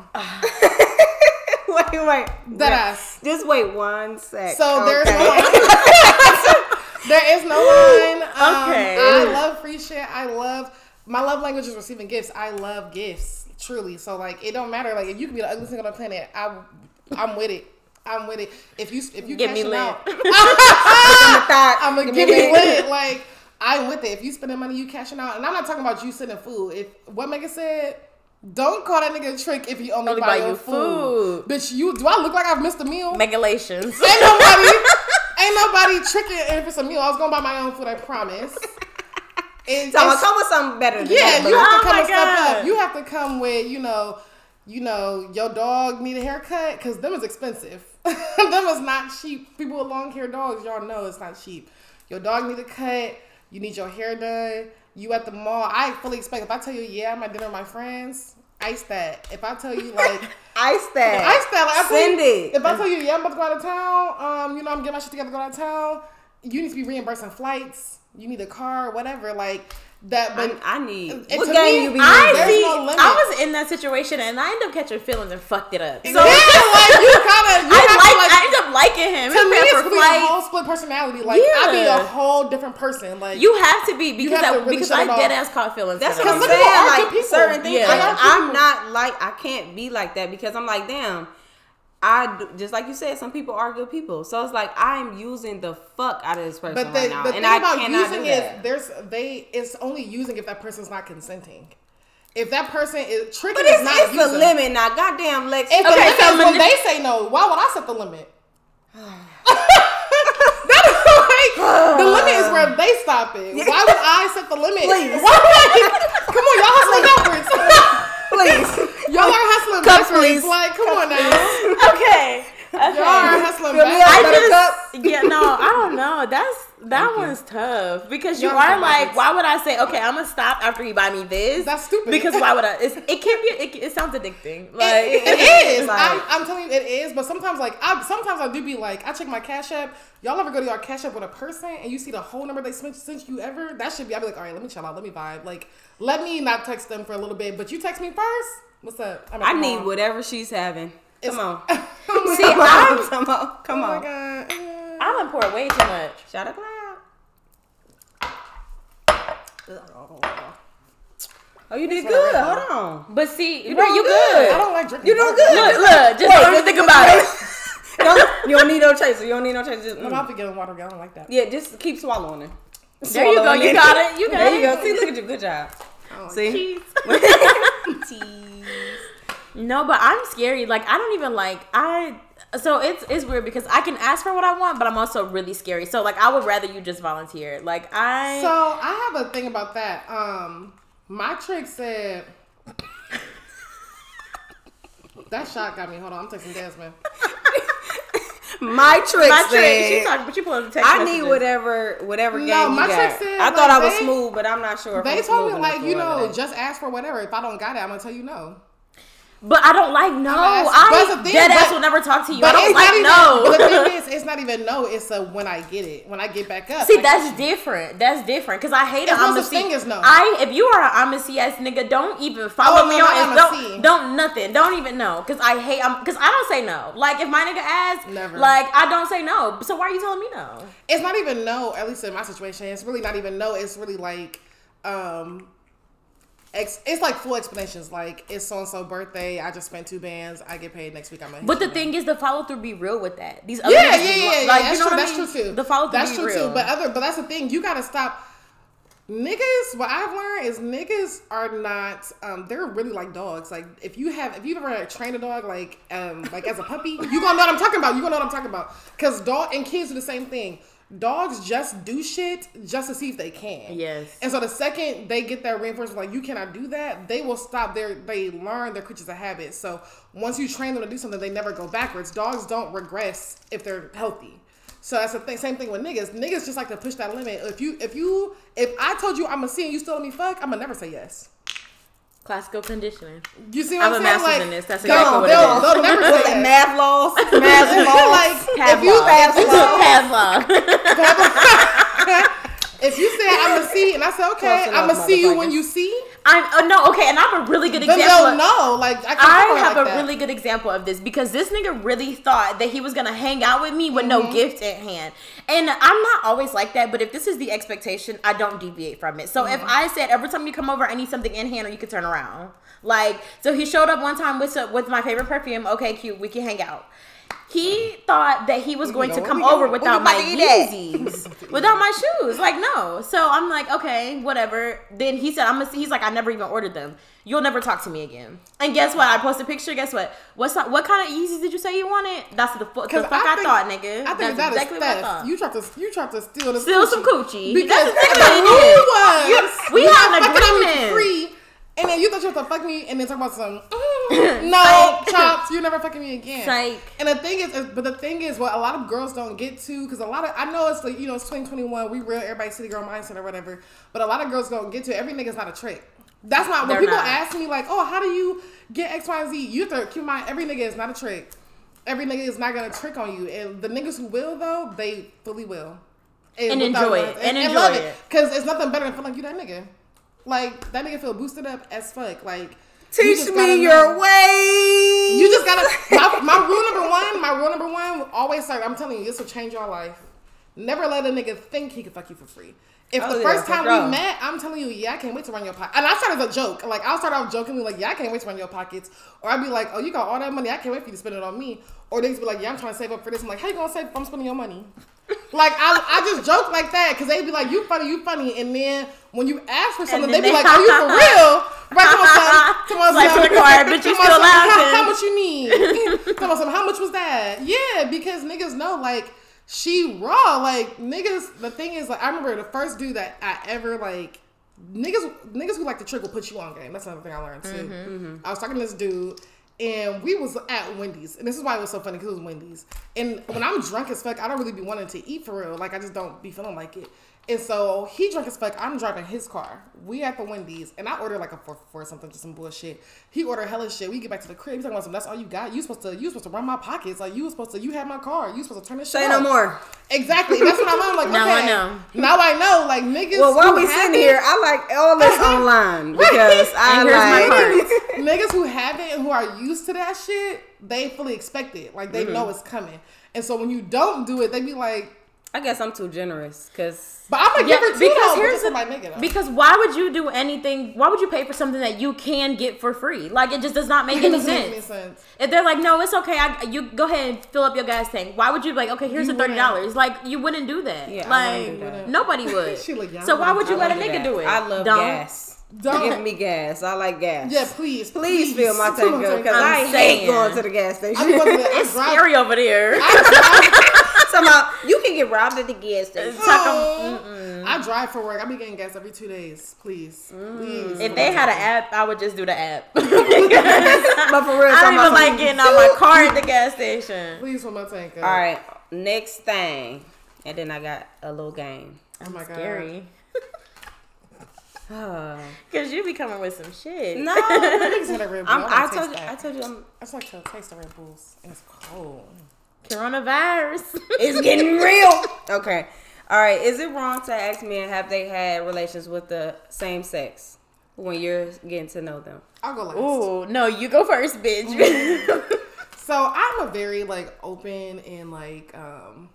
wait, wait. That ass. Just wait one sec. So there's okay. no line. There is no line. Um, Okay. I love free shit. I love my love language is receiving gifts. I love gifts, truly. So like, it don't matter. Like, if you can be the ugliest thing on the planet, I, I'm with it. I'm with it. If you if you Get me cashing lit. out, Thought, I'm gonna give give me me lit. lit. Like, I'm with it. If you spending money, you cashing out. And I'm not talking about you sending food. If what Megan said. Don't call that nigga a trick if he only, Only buy, buy your you food. food. Bitch, you do I look like I've missed a meal? Megalations. Ain't nobody, ain't nobody tricking if it's a meal. I was gonna buy my own food, I promise. And So I'm it's- gonna come with something better than yeah, that. you have to Oh come my and step God. up. You have to come with, you know, you know, your dog need a haircut because them is expensive. Them is not cheap. People with long hair dogs, y'all know it's not cheap. Your dog need a cut. You need your hair done. You at the mall. I fully expect if I tell you, yeah, I'm at dinner with my friends. Ice that. If I tell you like Ice that. ice that, like, I tell Send you, it. If I tell you, yeah, I'm about to go out of town, um, you know, I'm getting my shit together to go out of town, you need to be reimbursing flights, you need a car, whatever, like that. But I, I need. And What to game me, you be I There's see. no limit. I was in that situation, and I ended up catching feelings and fucked it up. So yeah, like you gotta, you I have like. to, like, I ended up liking him. to He me, paid it's for gonna be a flights. whole split personality. Like I be Yeah. a whole different person. Like You have to be because have to I, really because shut I it off. dead ass caught feelings. That's for what I'm them. Some people saying. are good Like people. certain things, Yeah. like, They are I'm people. not like I can't be like that because I'm like, damn. I do, just like you said, some people are good people. So it's like I'm using the fuck out of this person But the, right now, the and thing I about cannot using do is that. there's they it's only using if that person's not consenting. If that person is tricking, But is it's, not it's using. the limit now. Goddamn, Lex. If the Okay, limit so is when manip- they say no, why would I set the limit? That is like the limit is where they stop it. Why would I set the limit? Please. Why would I, come on, y'all hustling backwards. Please. Y'all are hustling Cup, backwards. please. Like, come on now. Okay. Okay. Y'all are hustling Fill me backwards. up. I Buttercup. just, yeah, no, I don't know. That's that one's tough because you Y'all are are like, backwards. why would I say, okay, I'm gonna stop after you buy me this? That's stupid. Because why would I? It's, it can be. It, it sounds addicting. Like It, it is. Like- I'm, I'm telling you, it is. But sometimes, like, I sometimes I do be like, I check my Cash App. Y'all ever go to your Cash App with a person and you see the whole number they sent since you ever? That should be. I be like, all right, let me chill out, let me vibe. Like, let me not text them for a little bit, but you text me first. What's up? I'm at I the need mall. whatever she's having. Come It's- on. Oh See, Come I'm, on. Come on. Come my on. god. I'm gonna pour way too much. Shout out cloud. Oh, you did That's what good. I Hold read. on. But see, You bro, doing you good. good. I don't like drinking. You doing water. good. Look, look, just Wait, don't think about it. Don't, you don't need no chaser. You don't need no chaser. Just, I'm mm. about to get in water. I don't like that. Yeah, just keep swallowing it. There you go. Swallowing You it. got it. You got There it. you go. See, look at you. Good job. I don't like See? Cheese. Tease. No, but I'm scary. Like I don't even like I. So it's it's weird because I can ask for what I want, but I'm also really scary. So like I would rather you just volunteer. Like I. So I have a thing about that. Um, my trick said. That shot got me. Hold on, I'm texting Desmond. My trick my trick. said, She talking, but you pull up the text I need messages. whatever whatever No, game you my got. trick said, I thought like, I was they- smooth, but I'm not sure. If They I'm told me smooth like enough you for know whatever. just ask for whatever. If I don't got it, I'm gonna tell you no. But I don't like no. I thing, dead but, ass will never talk to you. But I don't it's like not even, no. But the thing is, it's not even no. It's a when I get it. When I get back up. See, I that's different. That's different. Because I hate it. It's I'm no a such C. thing as no. I if you are an I'm a C ass nigga, don't even follow Oh, me no, on. no, It. I'm a C. Don't don't nothing. Don't even know. Because I hate. I'm because I don't say no. Like if my nigga asks, Never. like I don't say no. So why are you telling me no? It's not even no. At least in my situation, it's really not even no. It's really like, um. Ex- it's like full explanations. Like it's so and so birthday. I just spent two bands. I get paid next week. I'm. But the thing is, the follow through be real with that. These other Yeah, niggas yeah, be- yeah, yeah. Like, That's you know true. what I That's mean? true too. The follow through That's be true real. too. But other, but that's the thing. You gotta stop. Niggas, what I've learned is niggas are not. Um, they're really like dogs. Like if you have, if you've ever trained a dog, like um, like as a puppy, you gonna know what I'm talking about. You gonna know what I'm talking about. Cause dog and kids do the same thing. Dogs just do shit just to see if they can. Yes. And so the second they get that reinforcement, like you cannot do that, they will stop. Their they learn their creatures of habit. So once you train them to do something, they never go backwards. Dogs don't regress if they're healthy. So that's the thing. Same thing with niggas. Niggas just like to push that limit. If you if you if I told you I'm a C and you still let me fuck, I'm gonna never say yes. Classical conditioning. You see what I'm I'm, a saying? master's like, in this. That's they'll- exactly what they'll, it is. they'll never say Like yes. math laws, math laws. Like Pavlov. if you Pavlov. if you say I'm a C and I say okay, Close I'm enough, gonna see you when motherfuckers. you see, I'm uh, no okay, and I'm a really good then example. they'll of- know. Like I, can't I talk have like a that. really good example of this because this nigga really thought that he was gonna hang out with me with Mm-hmm. no gift at hand, and I'm not always like that. But if this is the expectation, I don't deviate from it. So Mm-hmm. if I said every time you come over, I need something in hand, or you could turn around. Like so, he showed up one time with some, with my favorite perfume. Okay, cute, we can hang out. He thought that he was going to go? come Where we over go? without Where my we about to eat at? Yeezys, without my shoes. Like no. So I'm like, okay, whatever. Then he said, I'm gonna see. He's like, I never even ordered them. You'll never talk to me again. And guess what? I posted a picture. Guess what? What's not, what kind of Yeezys did you say you wanted? That's the, fu- the fuck I, think- thought, nigga. I think That's that is exactly what I theft. thought. You tried to you tried to steal the Steal some coochie. because That's exactly that's what he did. was. You- we You had not an fucking on me agreement. for free, and then you thought you had to fuck me, and then talk about some. mm, no, chops. You're never fucking me again. Psych. And the thing is, is, but the thing is, what a lot of girls don't get to, because a lot of, I know it's like, you know, it's twenty twenty-one, we real, everybody city girl mindset or whatever, but a lot of girls don't get to it. Every nigga's not a trick. That's not, when They're people not. ask me like, oh, how do you get X, Y, and Z? You have to keep in mind, every nigga is not a trick. Every nigga is not going to trick on you. And the niggas who will, though, they fully will. And without enjoy words. it. And enjoy love it. Because it's nothing better than feeling like you that nigga. Like, that nigga feel boosted up as fuck. Like, you Teach just gotta me know. your ways. You just gotta. My, my rule number one. My rule number one. Always start. I'm telling you, this will change your life. Never let a nigga think he can fuck you for free. If Oh, the yeah, first for time sure. we met, I'm telling you, yeah, I can't wait to run your pocket. And I started as a joke. Like I'll start off jokingly, like, yeah, I can't wait to run your pockets. Or I'd be like, oh, you got all that money, I can't wait for you to spend it on me. Or they just be like, yeah, I'm trying to save up for this. I'm like, how you gonna save if I'm spending your money? Like I, I just joke like that because they'd be like, you funny, you funny, and then when you ask for something, then they be they- like, oh, you for real? Right? Come on, son. Come on, Like son. to the choir, bitch, you Come on, still son. How, laughing. how much you need? Come on, son. How much was that? Yeah, because niggas know like. She raw, like niggas. The thing is, like I remember the first dude that I ever like, niggas, niggas who like to trick will put you on game. That's another thing I learned too. Mm-hmm. I was talking to this dude, and we was at Wendy's, and this is why it was so funny because it was Wendy's. And when I'm drunk as fuck, I don't really be wanting to eat for real. Like I just don't be feeling like it. And so he drunk as fuck. I'm driving his car. We at the Wendy's, and I ordered like a four for something, just some bullshit. He ordered hella shit. We get back to the crib. He's talking about some. That's all you got. You supposed to. You supposed to run my pockets. Like you was supposed to. You had my car. You supposed to turn this shit Say no off. more. Exactly. That's what I learned. Like Now I okay, know. Now I know. Like niggas. Well, while who we have sitting it- here, I like all this online because I And here's my like. niggas who have it and who are used to that shit, they fully expect it. Like they Mm-hmm. know it's coming. And so when you don't do it, they be like, I guess I'm too generous because but I'm gonna Yeah, give her two because though, here's because the, my nigga though. because why would you do anything? Why would you pay for something that you can get for free? Like it just does not make It any doesn't make sense. any sense. If they're like, no, it's okay. I, you go ahead and fill up your gas tank. Why would you be like, okay, here's You the thirty dollars? Like you wouldn't do that. Yeah, I like wouldn't do that. nobody would. She like, yeah, so I why wouldn't would you I let a love nigga that. do it? I love Don't. gas. Don't. Give me gas. I like gas. Yeah, please, Please fill my Fill tank my up because I'm I hate saying. going to the gas station. I be going to the, I It's drive, scary over there. Somehow you can get robbed at the gas station. Oh, I drive for work. I be getting gas every two days. Please, please. If they had an app, I would just do the app. But for real, I don't talking even about like some- getting out my car at the gas station. Please fill my tank up. All right, next thing, and then I got a little game. Oh my god. Scary. Cause you be coming with some shit. No, Niggas in a Red Bull. I'm, I, I told you. that. I told you. I'm, I just like to taste the Red Bulls, and it's cold. Coronavirus. it's getting real. Okay. All right. Is it wrong to ask men have they had relations with the same sex when you're getting to know them? I'll go last. Ooh, no, you go first, bitch. So I'm a very like open and like um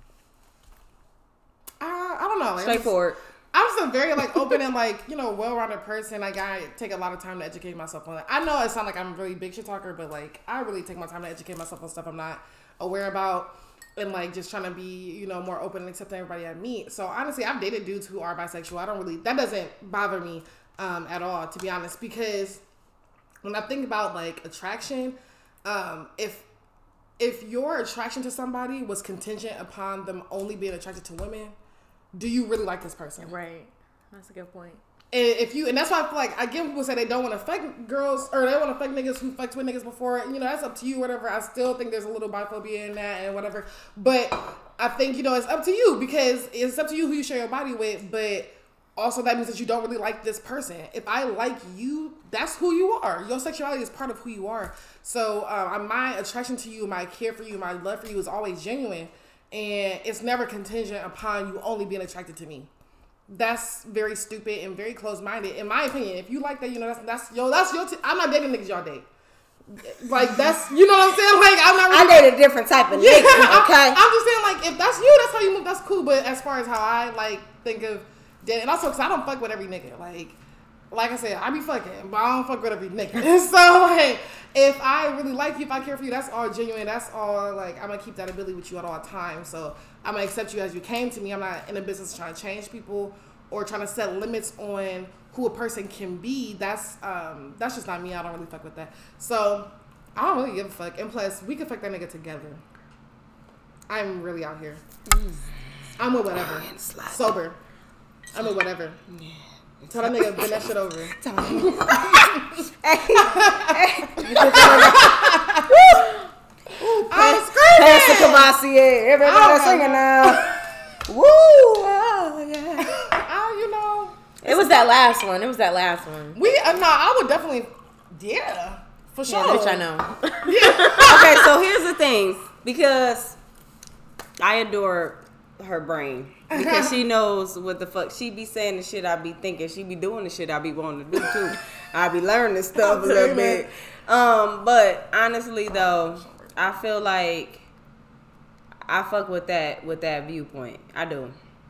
I, I don't know, like, Straightforward. I'm just a very like open and like, you know, well-rounded person. Like I take a lot of time to educate myself on it. I know it sounds like I'm a really big shit talker, but like I really take my time to educate myself on stuff I'm not aware about and like just trying to be, you know, more open and accepting everybody I meet. So honestly, I've dated dudes who are bisexual. I don't really, that doesn't bother me um, at all, to be honest, because when I think about like attraction, um, if if your attraction to somebody was contingent upon them only being attracted to women, do you really like this person? Right. That's a good point. And if you, and that's why I feel like, I get when people say they don't want to fuck girls, or they want to fuck niggas who fucked with niggas before, you know, that's up to you, whatever. I still think there's a little biphobia in that and whatever. But I think, you know, it's up to you, because it's up to you who you share your body with, but also that means that you don't really like this person. If I like you, that's who you are. Your sexuality is part of who you are. So um, my attraction to you, my care for you, my love for you is always genuine. And it's never contingent upon you only being attracted to me. That's very stupid and very closed-minded, in my opinion. If you like that, you know, that's that's yo, that's your. T- I'm not dating niggas y'all date. Like that's, you know what I'm saying. Like I'm not. Really, I date a different type of yeah, nigga. Okay. I'm, I'm just saying, like if that's you, that's how you move. That's cool. But as far as how I like think of dating, and also because I don't fuck with every nigga. Like, like I said, I be fucking, but I don't fuck with every nigga. So like, if I really like you, if I care for you, that's all genuine. That's all like I'm gonna keep that ability with you at all times. So I'm gonna accept you as you came to me. I'm not in a business trying to change people or trying to set limits on who a person can be. That's um that's just not me. I don't really fuck with that. So I don't really give a fuck. And plus, we can fuck that nigga together. I'm really out here. I'm with whatever. Sober. I'm with whatever. Yeah. Tell that nigga bend that shit over. I'm screaming. Pass the Cavassier. Everybody singing now. Woo! Oh, yeah. Oh, you know. It was that last one. It was that last one. We, uh, no, I would definitely, yeah, for sure. Yeah, bitch, I know. Yeah. Okay, so here's the thing. Because I adore her brain. Because she knows what the fuck. She be saying the shit I be thinking. She be doing the shit I be wanting to do, too. I be learning this stuff a little bit. Um, but honestly, though, I feel like I fuck with that with that viewpoint. I do.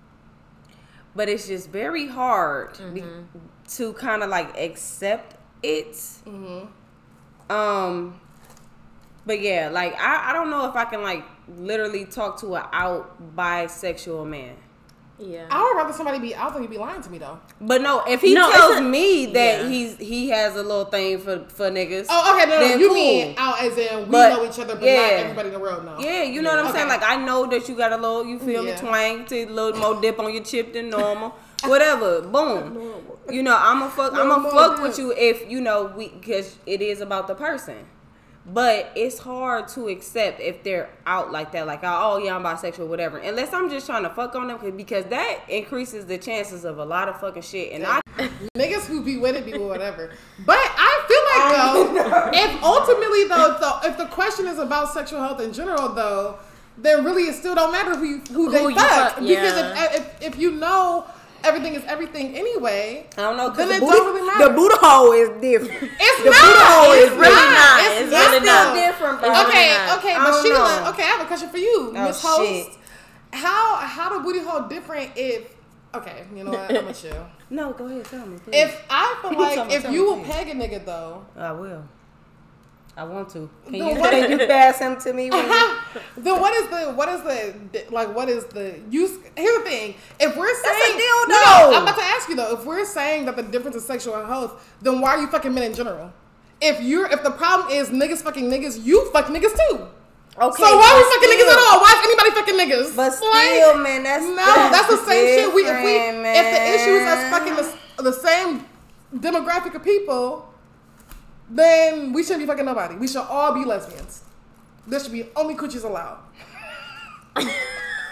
But it's just very hard mm-hmm. be, to kind of like accept it. Mm-hmm. Um, but yeah, like I, I don't know if I can like literally talk to an out bisexual man. Yeah, I would rather somebody be out than you be lying to me though. But no, if he no, tells a, me that yeah. he's he has a little thing for, for niggas. Oh, okay, no, no, you cool. mean out as in we but, know each other, but yeah. not everybody in the world knows. Yeah, you know yeah. what I'm okay. saying? Like I know that you got a little, you feel yeah. me, twang, to a little more dip on your chip than normal. Whatever, boom. You know, I'm a fuck. I'm a fuck with you if you know we, because it is about the person. But it's hard to accept if they're out like that, like oh yeah, I'm bisexual, whatever. Unless I'm just trying to fuck on them, because that increases the chances of a lot of fucking shit. And yeah. I niggas who be with it be with whatever. But I feel like though, if ultimately though, so if the question is about sexual health in general though, then really it still don't matter who you, who, who they you fuck, fuck because yeah. if, if if you know. Everything is everything anyway. I don't know. Then the it booty, don't really matter. The booty hole is different. It's the not. booty hole it's is really not. not. It's, It's not. really still not. different, bro. It's Okay, really not. okay, I but don't Sheila. know. Okay, I have a question for you, Oh, Miss Host. shit. How how the booty hole different if? Okay, you know what? I'm gonna chill. No, go ahead, tell me. Please. If I feel like Tell me, if tell you me, will peg a nigga though, I will. I want to. Can The you, what- can you pass him to me? When you, then what is the what is the like what is the use? Here's the thing: if we're saying a dildo. No, no, I'm about to ask you though. If we're saying that the difference is sexual health, then why are you fucking men in general? If you're if the problem is niggas fucking niggas, you fuck niggas too. okay. So why are we but fucking still- niggas at all? Why is anybody fucking niggas? But Like, still, man, that's no, that's the same shit. We if we different, if the issue is us man. fucking the, the same demographic of people, then we shouldn't be fucking nobody. We should all be lesbians. There should be only coochies allowed.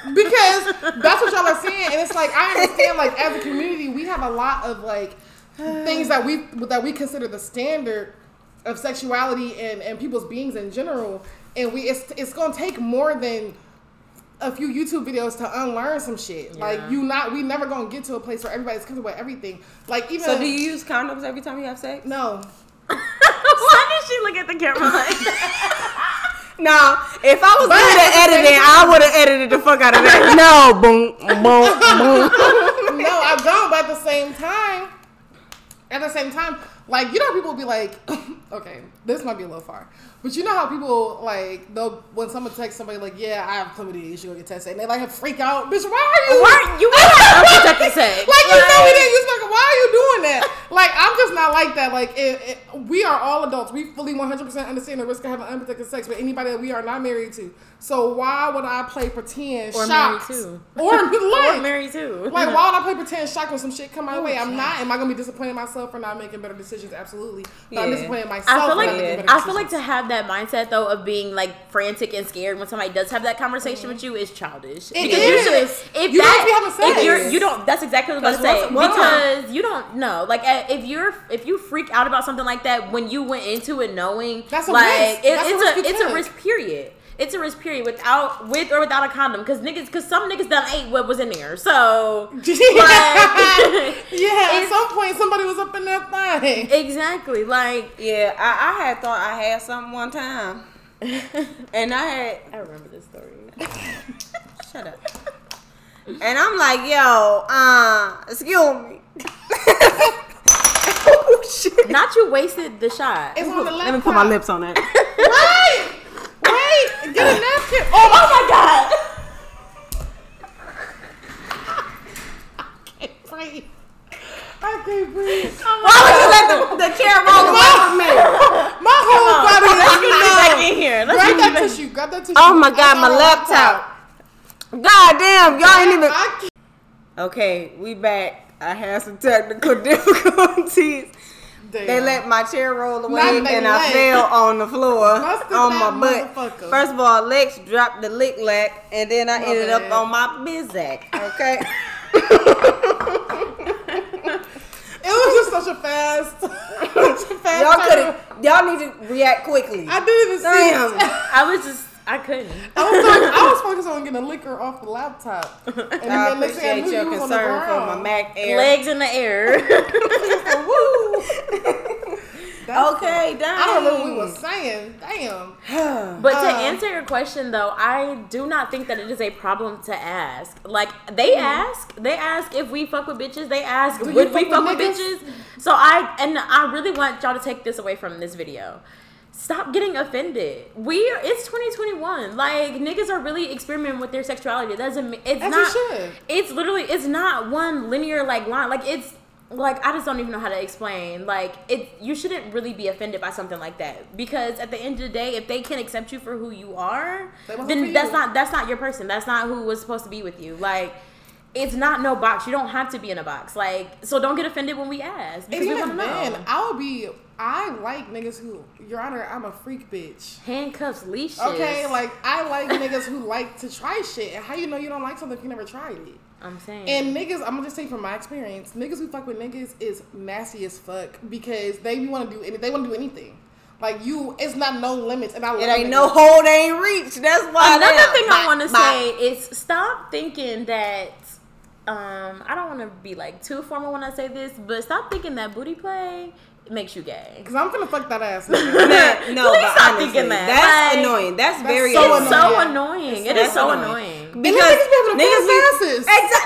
Because that's what y'all are saying, and it's like I understand. Like as a community, we have a lot of like things that we that we consider the standard of sexuality and, and people's beings in general, and we it's it's gonna take more than a few YouTube videos to unlearn some shit. Yeah. Like you not we never gonna get to a place where everybody's comfortable with everything. Like even so, do you use condoms every time you have sex? No. Why did she look at the camera like? No, if I was good at editing, I would have edited the fuck out of that. No, boom, boom, boom. No, I don't. But at the same time, at the same time, like you know, people will be like, okay, this might be a little far, but you know how people like they'll when someone texts somebody like, yeah, I have chlamydia, you should go get tested, and they like freak out, bitch. Why are you? Why you have unprotected sex? Like, like you know we didn't use like, why are you doing that? Like I'm just not like that. Like it, it, we are all adults. We fully one hundred percent understand the risk of having unprotected sex with anybody that we are not married to. So why would I play pretend or shocked? married too, or like, or married too? Like why would I play pretend shocked when some shit come my oh, way? I'm yeah. not. Am I gonna be disappointed in myself for not making better decisions? Absolutely. But yeah. I'm disappointed in myself. I feel like for not making better I decisions. feel like to have that mindset though of being like frantic and scared when somebody does have that conversation mm-hmm. with you is childish. It because is. Usually, if you that, don't be having sex. if you're, you don't. That's exactly what I was about to say. What's, what's because you don't know. Like if you're if you freak out about something like that when you went into it knowing that's a like risk. It, that's it's a, risk a it's took. a risk period. It's a risk period without with or without a condom because niggas because some niggas done ate what was in there. So like, yeah, at some point somebody was up in that thing. Exactly. Like yeah, I, I had thought I had something one time, and I had I remember this story. Shut up. And I'm like, yo, uh, excuse me. Oh shit! Not you wasted the shot. It's on the laptop. Let me put my lips on that. Wait! Wait! Get a napkin! Oh, oh my god! I can't breathe. I can't breathe. Why would you let the, the chair roll away from me? My whole body is Let's get back in here. Let's Grab get that back. tissue. Grab that tissue. Oh my god, I my got a laptop. God damn, y'all ain't even. I can't. Okay, we back. I had some technical difficulties. Damn. They let my chair roll away Not and they I let. fell on the floor Busted on that my butt. motherfucker. First of all, Lex dropped the lick lack and then I My ended bad. up on my bizzack. Okay. It was just such a fast, such a fast Y'all turn. could y'all need to react quickly. I didn't even see Damn. it. I was just I couldn't. I was, like, I was focused on getting the liquor off the laptop. And I then next thing I appreciate knew, your you was on the concern for my ground. Mac Air. Legs in the air. Woo! That's Okay, cool. damn. I don't know what we were saying. Damn. But to Uh, answer your question though, I do not think that it is a problem to ask. Like they ask, they ask if we fuck with bitches. They ask Do you would we fuck fuck with with niggas? bitches. So I and I really want y'all to take this away from this video. Stop getting offended. We are, it's twenty twenty-one. Like niggas are really experimenting with their sexuality. It doesn't it's As not you should. it's literally it's not one linear like line. Like it's like I just don't even know how to explain. Like it you shouldn't really be offended by something like that because at the end of the day if they can accept you for who you are, They want then for that's you. not that's not your person. That's not who was supposed to be with you. Like it's not no box. You don't have to be in a box. Like so don't get offended when we ask because And we want even to know. then, I'll be. I like niggas who, Your Honor, I'm a freak bitch. Handcuffs, leashes. Okay, like I like niggas who like to try shit. And how you know you don't like something if you never tried it? I'm saying. And niggas, I'm gonna just say from my experience, niggas who fuck with niggas is nasty as fuck because they want to do any, they want to do anything. Like you, it's not no limits. And I It love ain't niggas. no hold ain't reached. That's why. Another they- thing I Bye, want to bye. say is stop thinking that. Um, I don't want to be like too formal when I say this, but stop thinking that booty play makes you gay. Cause I'm finna fuck that ass. nigga. Man, no, Please but stop honestly, thinking that. That's Like, annoying. That's, that's very so It's annoying. so annoying. annoying. It That's is so annoying. annoying. Because niggas be able to niggas feel be asses.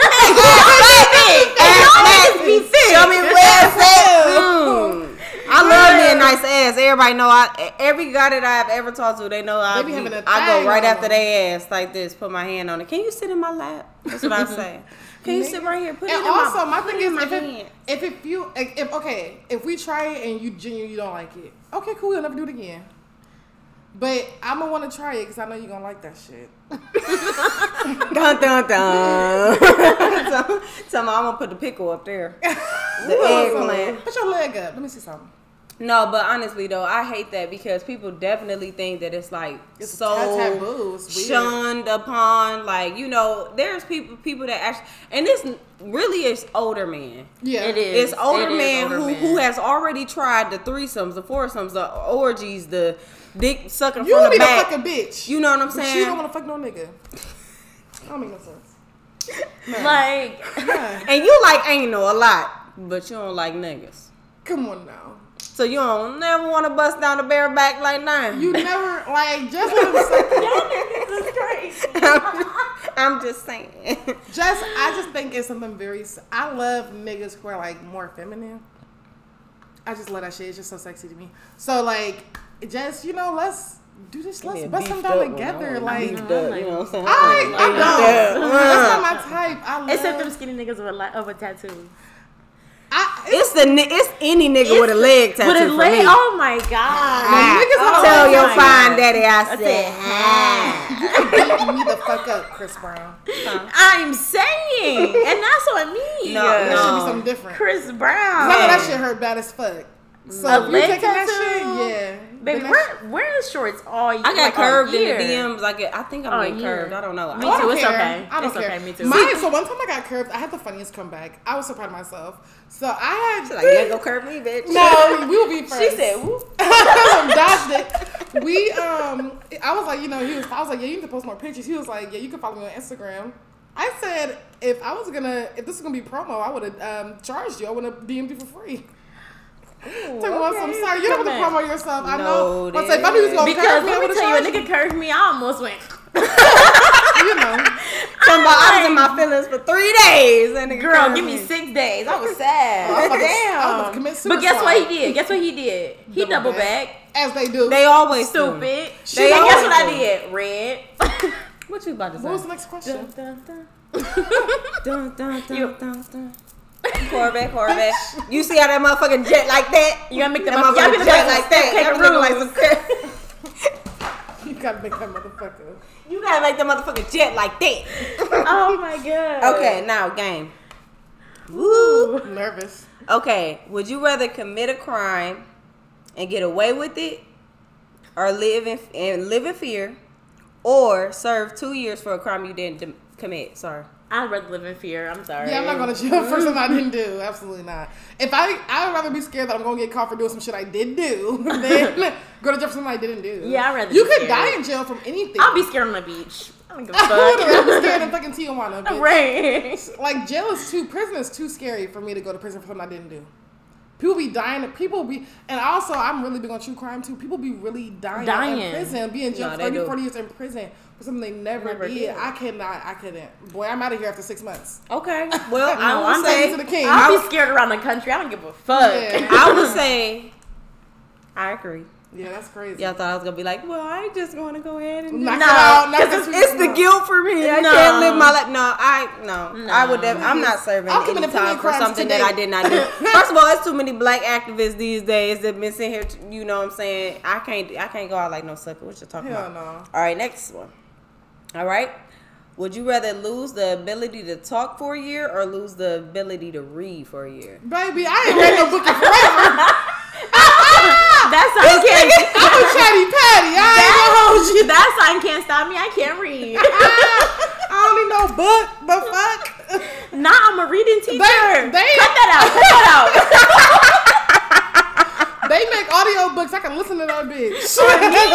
Exactly. Show me where it's at. Mm. I love me a nice ass. Everybody know I. Every guy that I've ever talked to, they know I. They be having a I go thing right on after them. they ass like this. Put my hand on it. Can you sit in my lap? That's what I say. Can you sit right here? Put it And in also, my. my put thing it is, in my if it, hand. if it feel, if, if okay, if we try it and you genuinely you don't like it, okay, cool, we'll never do it again. But I'm gonna want to try it because I know you're gonna like that shit. Dun dun dun. so, so I'm gonna put the pickle up there. The Ooh, eggplant. Put your leg up. Let me see something. No, but honestly though, I hate that because people definitely think that it's like It's so taboo. It's weird. shunned upon. Like, you know, there's people people that actually, and this really is older men. Yeah, It is. It's older It is men older who men. who has already tried the threesomes, the foursomes, the orgies, the dick sucking You from the need back. a fucking bitch. You know what I'm But saying? you don't want to fuck no nigga. That don't make no sense. No. Like, Yeah. And you like anal a lot, but you don't like niggas. Come on now. So you don't never want to bust down the bare back like nine. You never like just let him suck. this is crazy. I'm just saying. Just I just think it's something very. I love niggas who are like more feminine. I just love that shit. It's just so sexy to me. So like, just you know, let's do this. Let's Yeah, bust them beefed down up together. one. Like, Beefed up, you know what I'm saying? I, I don't. That's not my type. I love. Except them skinny niggas with a lot of a tattoo. I, It's the ni- it's any nigga with a leg tattoo With a for leg? me. Oh my god. Ah, niggas have tell legs your like fine that. daddy I That's said. it. ah. beat me the fuck up, Chris Brown. I'm saying, and that's on me. No, That no. should be something different. Chris Some Brown. of that shit hurt bad as fuck. So A if you leg taking that tattoo? shit, yeah. Baby, Then we're wearing shorts all year. I got like, curved all in the year. D Ms. Like I think I'm Oh, getting yeah. curved. I don't know. Me Oh, I too. don't It's care. okay. I don't It's care. okay. Me too. Mine, so one time I got curved, I had the funniest comeback. I was so proud of myself. So I She's had like, you ain't gonna curve me, bitch. no, we will be first. She said, "Whoop." dodged it. We um, I was like, you know, he was. I was like, yeah, you need to post more pictures. He was like, yeah, you can follow me on Instagram. I said, if I was gonna, if this was gonna be promo, I would have um, charged you. I would have D M'd you for free. Talking about some okay. sorry, you don't want to Come promo yourself. I No, know. But say, if I knew he was gonna Because curve me, I let me would tell you, have a charged nigga curved me. I almost went. you. You know. Somebody, I was in my feelings for three days. And the Girl, curved give me me. six days. I was sad. I was about to- I was about to Damn. commit But guess what suicide. he did? Guess what he did? He Double double back. back. As they do. They always do. Stupid. They and guess always what I do. did? Red. What you about to say? What was the next question? Dun, dun, dun. Dun, dun, dun, You- dun, dun. Corvette, Corvette. You see how that motherfucking jet like that? You gotta make the That motherfucker. Y'all motherfucking be jet looking like that. Y'all be looking like some. You gotta make that motherfucker. You gotta make the motherfucking jet like that. Oh my god. Okay, now game. Woo. I'm nervous. Okay, would you rather commit a crime and get away with it, or live in and live in fear, or serve two years for a crime you didn't d- commit? Sorry. I'd rather live in fear. I'm sorry. Yeah, I'm not gonna jail for something I didn't do. Absolutely not. If I, I would rather be scared that I'm gonna get caught for doing some shit I did do than go to jail for something I didn't do. Yeah, I'd rather You be could scared. die in jail from anything. I'll be scared on the beach. I don't give a I would fuck. have been scared in fucking Tijuana. Bitch. Right. Like jail is too, prison is too scary for me to go to prison for something I didn't do. People be dying. People be, and also I'm really big on true crime too. People be really dying, Dying. in prison, be in jail No, for they thirty, do. forty years in prison for something they never, Never did. did. I cannot. I couldn't. Boy, I'm out of here after six months. Okay. Well, No, I will I'm say. taking to the king. I'll I, be scared around the country. I don't give a fuck. Yeah. I would say. I agree. Yeah, that's crazy. Y'all thought I was gonna be like, well, I just want to go ahead and. Knock do it No, out. Knock It's, this it's the out. guilt for me. I No. can't live my life. No, I no. No. I would. Def- I'm not serving I'll any commit a million time for crimes something today. that I did not do. First of all, it's too many black activists these days that been sitting here. To, you know what I'm saying? I can't. I can't go out like no sucker. What you talking Hell about? no. All right, next one. All right. Would you rather lose the ability to talk for a year or lose the ability to read for a year? Baby, I ain't read no book in forever. That sign can't. I'm a chatty patty. I ain't gonna hold you. That sign can't stop me. I can't read. I don't need no book, but fuck. Nah, I'm a reading teacher. They- they- Cut that out. Cut that out. They make audio books. I can listen to that bitch. Or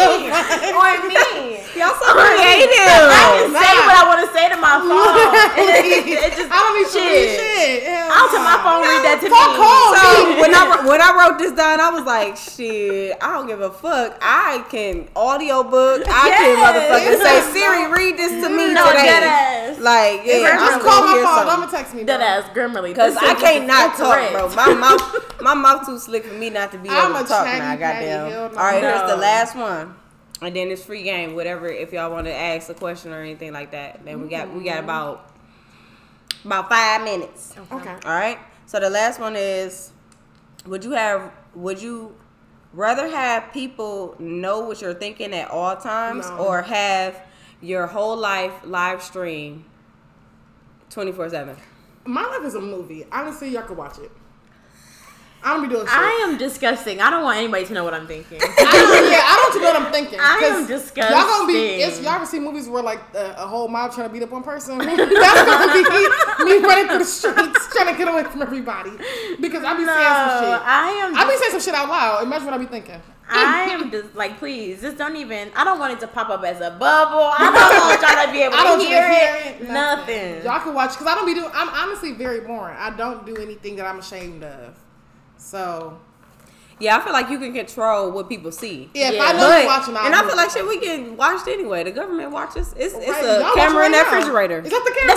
me. Y'all so I creative. can say what I want to say to my phone. it just I don't need to read shit. shit. Hell I'll tell my no. phone read that to Fuck me. home. So when I when I wrote this down, I was like, shit, I don't give a fuck. I can audiobook. I can Yes. motherfucking say, Yes. Siri, read this to me No, today. dead ass. Like, yeah, Grammarly. I'm Just call gonna my hear phone. something. I'ma text me. Dead bro. ass Grammarly. Cause This I is can't not talk, incorrect. bro. My mouth, my mouth too slick for me not to be able I'm to a talk chatty now. patty, Goddamn. hell no. All right, here's the No. last one, and then it's free game. Whatever, if y'all want to ask a question or anything like that, then we got we got about about five minutes. Okay. All right. So the last one is, would you have would you rather have people know what you're thinking at all times, No. or have your whole life live stream twenty-four seven? My life is a movie. Honestly, y'all can watch it. I don't be doing shit. I am disgusting. I don't want anybody to know what I'm thinking. I don't, yeah, I don't know what I'm thinking. I am disgusting. Y'all gonna be. It's, y'all ever see movies where like a, a whole mob trying to beat up one person? That's gonna be me running through the streets trying to get away from everybody because I be No, saying some shit. I am. I be saying some shit out loud. Imagine what I be thinking. I am just like, please, just don't even. I don't want it to pop up as a bubble. I don't want y'all to be able I don't to hear hear it. it. Nothing. Nothing. Y'all can watch because I don't be doing. I'm honestly very boring. I don't do anything that I'm ashamed of. So. Yeah, I feel like you can control what people see. Yeah, if Yeah. I know But, you're watching, I'll and I move feel like it. shit we get watched anyway. The government watches. It's it's Right, a y'all camera in watching that right now. refrigerator. Is that the camera?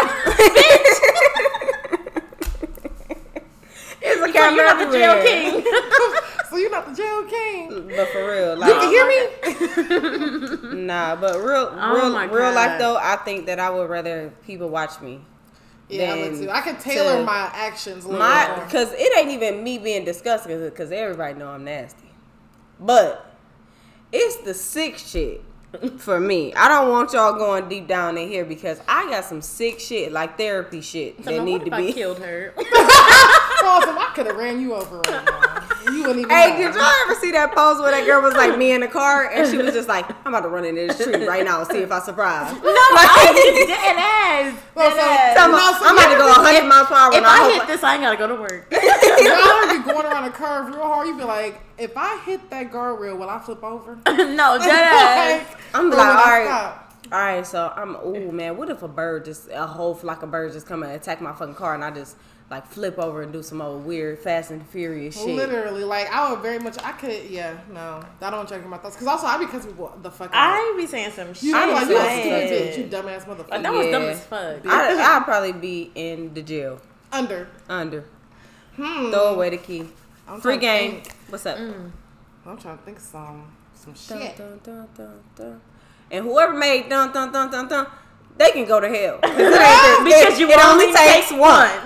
That's a camera. It's a So camera you're not the jail everywhere. king. So you're not the jail king. But for real, like You can hear me? nah. But real, Oh real, my real God. life though, I think that I would rather people watch me. Yeah, I than would too. I can tailor to- my actions a little My, bit more. cause it ain't even me being disgusting, cause everybody know I'm nasty. But it's the sick shit for me. I don't want y'all going deep down in here because I got some sick shit, like therapy shit So that now, need what to if be. I killed her. Awesome. I could have ran you over right now. You wouldn't even Hey, know. did y'all ever see that post where that girl was like me in the car and she was just like, I'm about to run into this tree right now and see if I survive. No, I was dead ass. Well, Dead so- ass. I'm, No, so I'm about to go one hundred miles per hour. If and I I hope hit this, I ain't gotta go to work. Y'all be going around a curve real hard. You be like, if I hit that guardrail, will I flip over? No, dead ass. I'm Or like, will all I right. stop? All right, so I'm, ooh, man, what if a bird just, a whole flock of birds just come and attack my fucking car and I just, like, flip over and do some old weird Fast and Furious shit? Literally, like I would very much. I could, yeah, no, I don't check my thoughts because also I be cussing people the fuck out. I be saying some shit. You know, like you a saying stupid shit. bitch, you dumbass motherfucker. Like, that was dumb Yeah. as fuck. I, I'd probably be in the jail. Under. Under. Hmm. Throw away the key. I'm Free trying to game. think. What's up? Mm. I'm trying to think of some some Dun, shit. dun, dun, dun, dun. And whoever made dun dun dun dun dun, they can go to hell. It ain't- Because it, you it only only takes take one.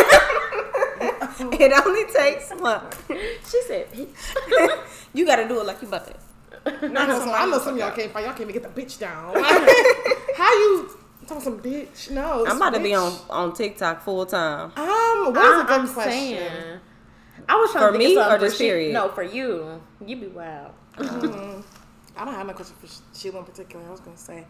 It only takes one. She said, You got to do it like you about to. I know some, I know some of y'all can't fight. Y'all can't even get the bitch down. Like, how you talking some bitch? No, I'm about to be bitch. on on TikTok full time. Um, what is a I'm, good I'm question? saying. I was trying For to think me of something or just for she- period? No, for you. You be wild. Um, I don't have no question for Sh- Sheila in particular. I was gonna say,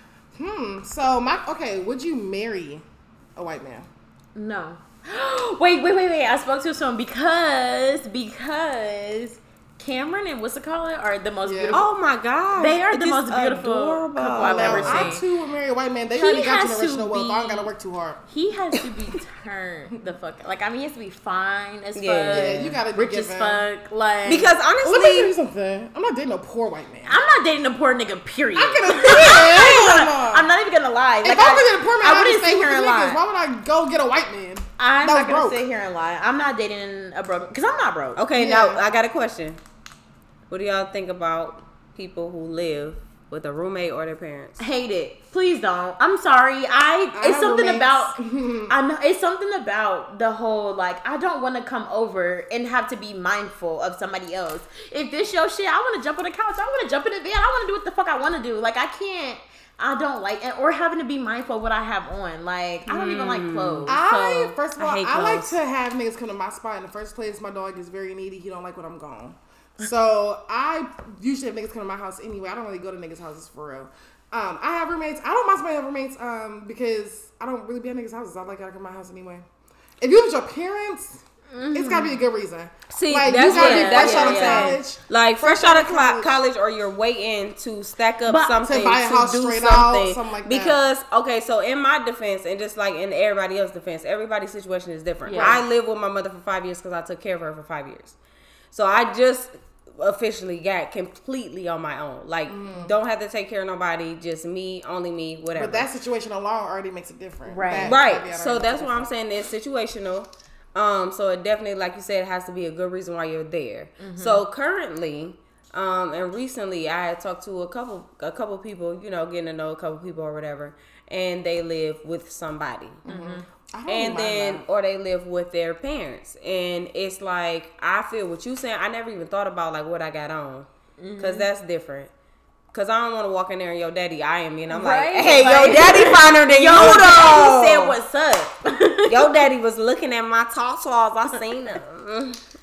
hmm. So my okay, would you marry a white man? No. Wait, wait, wait, wait. I spoke to someone because because Cameron and what's it called are the most Yeah. beautiful. Oh my god, They are the It's most beautiful adorable. couple I've Now, ever I seen. too would marry a white man. They He already got has to generational wealth. I don't be- gotta work too hard. He has to be turned the fuck. Like I mean, he has to be fine as Yeah. fuck. Yeah, you gotta be rich as given- fuck. Like Because Well, let me tell you honestly, something. I'm not dating a poor white man. I'm not dating a poor nigga. Period. I could have. I'm not even gonna lie. If Like, I was dating a poor man, I I wouldn't would stay sit with here the and niggas. lie. Why would I go get a white man? I'm that not was gonna broke? sit here and lie. I'm not dating a broke because I'm not broke. okay, Yeah. now I got a question. What do y'all think about people who live with a roommate or their parents? Hate it. Please don't. I'm sorry. I, I it's have something roommates. about I know it's something about the whole like I don't want to come over and have to be mindful of somebody else. If this your shit, I want to jump on the couch. I want to jump in the bed. I want to do what the fuck I want to do. Like I can't. I don't like and or having to be mindful of what I have on. Like I don't even like clothes. I so. first of I all, I, hate like clothes. to have niggas come to my spot in the first place. My dog is very needy. He don't like when I'm gone. So I usually have niggas come to my house anyway. I don't really go to niggas' houses for real. Um, I have roommates. I don't mind somebody have roommates um, because I don't really be at niggas' houses. I like to come to my house anyway. If you with your parents, it's gotta be a good reason. See, like that's you gotta what- be that's fresh out what of I'm saying. college. Like fresh, Fresh out out of of college. college. college, or you're waiting to stack up But- something To buy a house do straight something. out, something like that. Because okay, so in my defense, and just like in everybody else's defense, everybody's situation is different. Yeah. I lived with my mother for five years because I took care of her for five years. So I just officially got completely on my own. Like don't have to take care of nobody, just me, only me, whatever. But that situation alone already makes it different. Right. That Right. caveat So already that's makes why it I'm saying it's situational. Um, so it definitely, like you said, it has to be a good reason why you're there. So currently, um, and recently I had talked to a couple a couple people, you know, getting to know a couple people or whatever, and they live with somebody. I don't And mind then that. or they live with their parents. And it's like I feel what you saying, I never even thought about like what I got on. Cause that's different. Cause I don't want to walk in there and yo daddy eyeing me and I'm Right? like, hey, Like- yo daddy finer than Yo, you though. daddy said what's up. Yo daddy was looking at my top swalls. I seen them.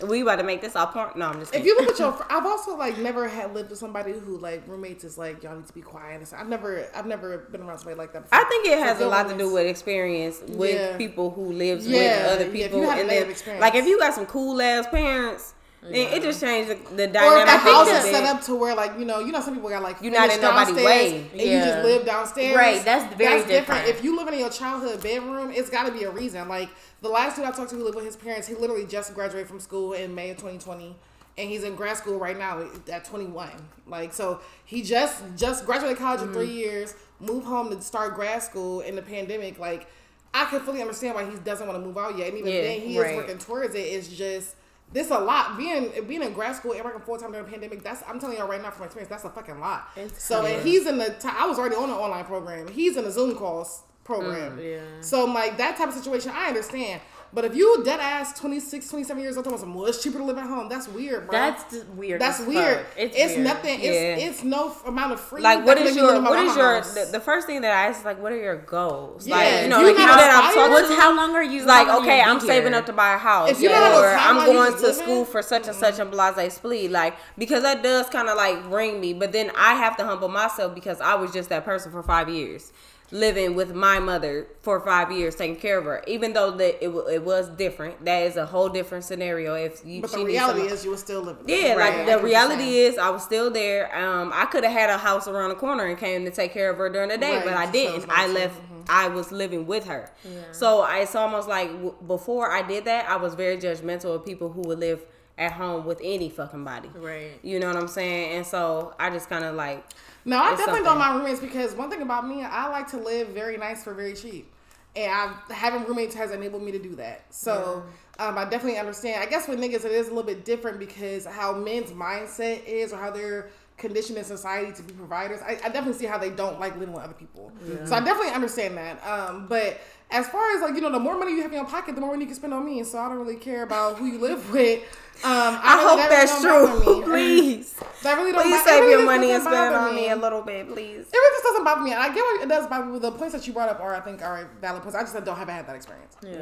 We about to make this our point. No, I'm just kidding. If you look at your, I've also like never had lived with somebody who like roommates is like y'all need to be quiet. And so I've never, I've never been around somebody like that before. I think it has so a lot to do with experience with yeah. people who lives yeah. with other Yeah, people. if you have and a negative then, experience. like if you got some cool ass parents, Yeah. then it just changed the, the Or if dynamic. the house a is little set bit. up to where like you know, you know some people got like You're not in nobody's downstairs way. and you Yeah. just live downstairs. Right, that's very that's different. different. If you live in your childhood bedroom, it's got to be a reason. Like the last dude I talked to who lived with his parents, he literally just graduated from school in May of twenty twenty. And he's in grad school right now at twenty-one. Like, so he just just graduated college in mm-hmm. three years, moved home to start grad school in the pandemic. Like, I can fully understand why he doesn't want to move out yet. And even yeah, then, he right. is working towards it. It's just, this a lot. Being being in grad school and working full time during the pandemic, that's, I'm telling y'all right now from experience, that's a fucking lot. It's so, crazy. and he's in the, t- I was already on an online program. He's in a Zoom calls program. Mm, yeah. So, like, that type of situation, I understand. But if you dead ass twenty-six, twenty-seven years old, talking about some, well, it's cheaper to live at home. That's weird, bro. That's just weird. That's as weird. fuck. It's, It's weird. nothing. It's Yeah. it's no f- amount of freedom. Like, what that is can make me your live in my what is mama your house. the, the first thing that I ask is like, what are your goals? Yeah. Like, you know, You like not people that I'm aspiring? talking What's to. how long are you? It's like, how long okay, you I'm be saving here? up to buy a house, If you yeah, don't have a or I'm timeline you going just to live school in, for such and mm-hmm. such and blase split. Like, because that does kind of like ring me, but then I have to humble myself because I was just that person for five years. Living with my mother for five years, taking care of her, even though that it, w- it was different. That is a whole different scenario. If you, But she the needs reality some- is you were still living. yeah, Right. I like get the what you're reality saying. is, I was still there. Um, I could have had a house around the corner and came to take care of her during the day, Right, but I so didn't. it's not I true. left. Mhm. I was living with her, Yeah. so I, it's almost like w- before I did that, I was very judgmental of people who would live at home with any fucking body. Right. You know what I'm saying? And so I just kind of like. No, I It's definitely something. don't mind roommates because one thing about me, I like to live very nice for very cheap. And I've, having roommates has enabled me to do that. So yeah. um, I definitely understand. I guess with niggas, it is a little bit different because how men's mindset is or how they're conditioned in society to be providers. I, I definitely see how they don't like living with other people. Yeah. So I definitely understand that. Um, but as far as like, you know, the more money you have in your pocket, the more money you can spend on me. And so I don't really care about who you live with. Um, I, I really, hope that that's really don't bother true. me. Please, That really don't please bother- it save really your just money and doesn't spend it bother on me. me a little bit, please. It really just doesn't bother me. And I get what it does bother me. The points that you brought up are, I think, are valid points. I just don't haven't had that experience. Yeah.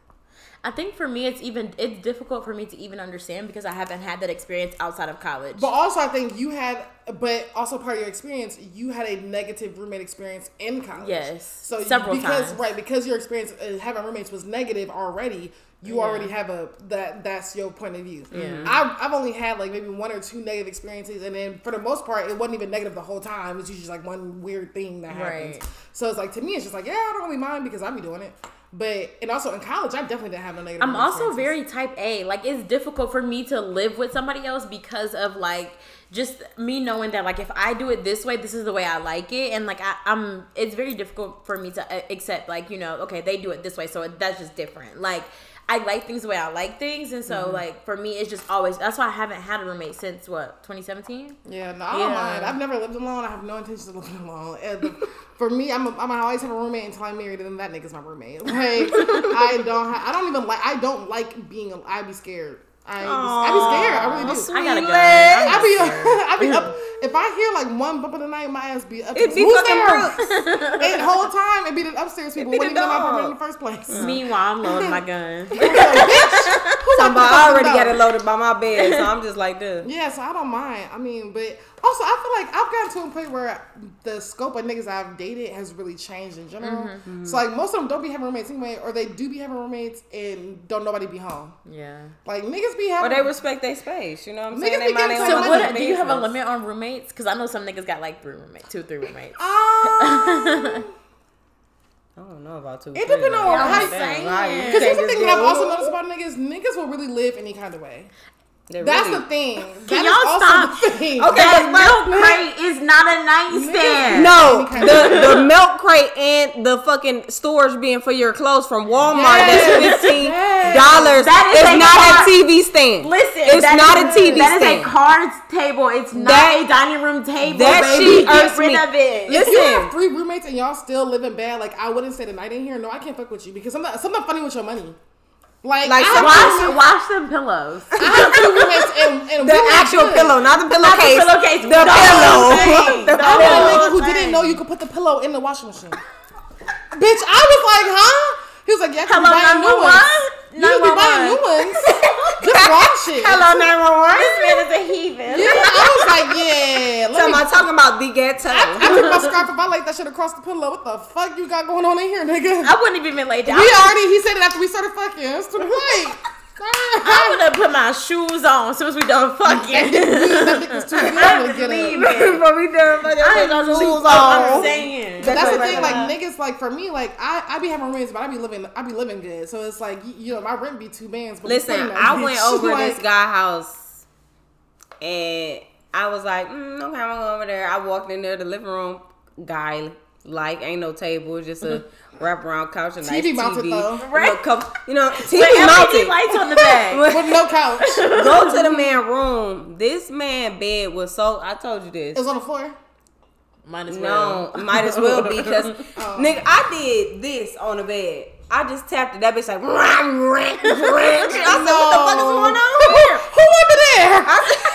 I think for me, it's even it's difficult for me to even understand because I haven't had that experience outside of college. But also, I think you had, but also part of your experience, you had a negative roommate experience in college. Yes, so several because, times. Right, because your experience uh, having roommates was negative already. You Yeah. already have a that that's your point of view. Yeah. I've, I've only had like maybe one or two negative experiences, and then for the most part, it wasn't even negative the whole time. It was usually just like one weird thing that happens. Right. So it's like to me, it's just like yeah, I don't really mind because I be doing it. But and also in college, I definitely didn't have no negative. I'm also experiences. very type A. Like it's difficult for me to live with somebody else because of like just me knowing that like if I do it this way, this is the way I like it, and like I, I'm. It's very difficult for me to uh, accept like you know okay they do it this way, so that's just different. Like I like things the way I like things, and so mm-hmm. like for me it's just always. That's why I haven't had a roommate since what twenty seventeen. Yeah, no, I don't Yeah. mind. I've never lived alone. I have no intention of living alone. And the, for me, I'm a, I'm gonna always have a roommate until I'm married, and then that nigga's my roommate. Like I don't, ha- I don't even like. I don't like being. A, I be scared. I be, I be scared. I really do. Sweet I got a gun. leg. I be, I be up. If I hear like one bump of the night, my ass be up. It be Who's fucking there? Brooks. And the whole time, it be the upstairs people. be What the even in my dog. apartment in the first place? Meanwhile, I'm loading my gun. Somebody I already got it loaded by my bed, so I'm just like this. Yeah, so I don't mind. I mean, but also I feel like I've gotten to a point where the scope of niggas I've dated has really changed in general. Mm-hmm. So like most of them don't be having roommates anyway, or they do be having roommates and don't nobody be home. Yeah. Like niggas be Or having. they respect their space, you know what I'm Niggas saying? be They mind getting their so own So much what? Do you have a business. limit on roommates? Because I know some niggas got like three roommates, two, three roommates. Um, I don't know about two. It depends on Yeah, how I'm you saying. Right. Because here's the thing that I've also noticed. noticed about niggas: niggas will really live any kind of way. They That's really- the thing. Can That is y'all also stop? the thing. Okay, That but- milk crate is not a nightstand. No, the, the milk crate and the fucking storage bin for your clothes from Walmart Yes. is fifteen dollars. That is It's a not car- a T V stand. Listen, it's that not is- a T V That stand. is a cards table. It's not That- a dining room table. that baby. shit Get irks rid me. of it. If you Listen. have three roommates and y'all still living bad, like I wouldn't stay the night in here. No, I can't fuck with you because something something funny with your money. Like, Like I some- have Wash, two- wash them pillows. I have two roommates and, and The we were actual good. pillow, not the Not the pillowcase. pillowcase. The No, pillow. thing. The No. I had a pillow. nigga who Dang. didn't know you could put the pillow in the washing machine. Bitch, I was like, huh? He was like, yeah, 'cause Hello, we buying new number ones. one. You just be buying new ones. Just wash it. Hello, nine one one. This man is a heathen. Yeah, I was like, yeah. Let So me, I'm talking about the ghetto. I, I took my scarf if I laid that shit across the pillow. What the fuck you got going on in here, nigga? I wouldn't even lay down. We already, he said it after we started fucking. It's too late. I'm gonna put my shoes on as soon as we done fucking. That dick was too good. I'm gonna get up. Before we done fucking I ain't put gonna shoes shoes I'm on. saying. But that's the That's thing, what- like niggas, like for me, like I, I be having roommates, but I be living, I be living good. So it's like, you, you know, my rent be two bands. But Listen, between that I bitch, went over like, this guy house and I was like, mm, okay, I'm gonna go over there. I walked in there, the living room, guy, like, ain't no table, just a wraparound couch, a nice T V mounted, T V. though. You know, couple, you know, T V With L E D mounted. lights on the back. with no couch. It Go to the man room. This man bed was so, I told you this. was on the floor. Might as well. No, might as well be because Oh. nigga, I did this on the bed. I just tapped it. That bitch like, ram, ram, ram. I said, what the fuck is going on here? Who under there?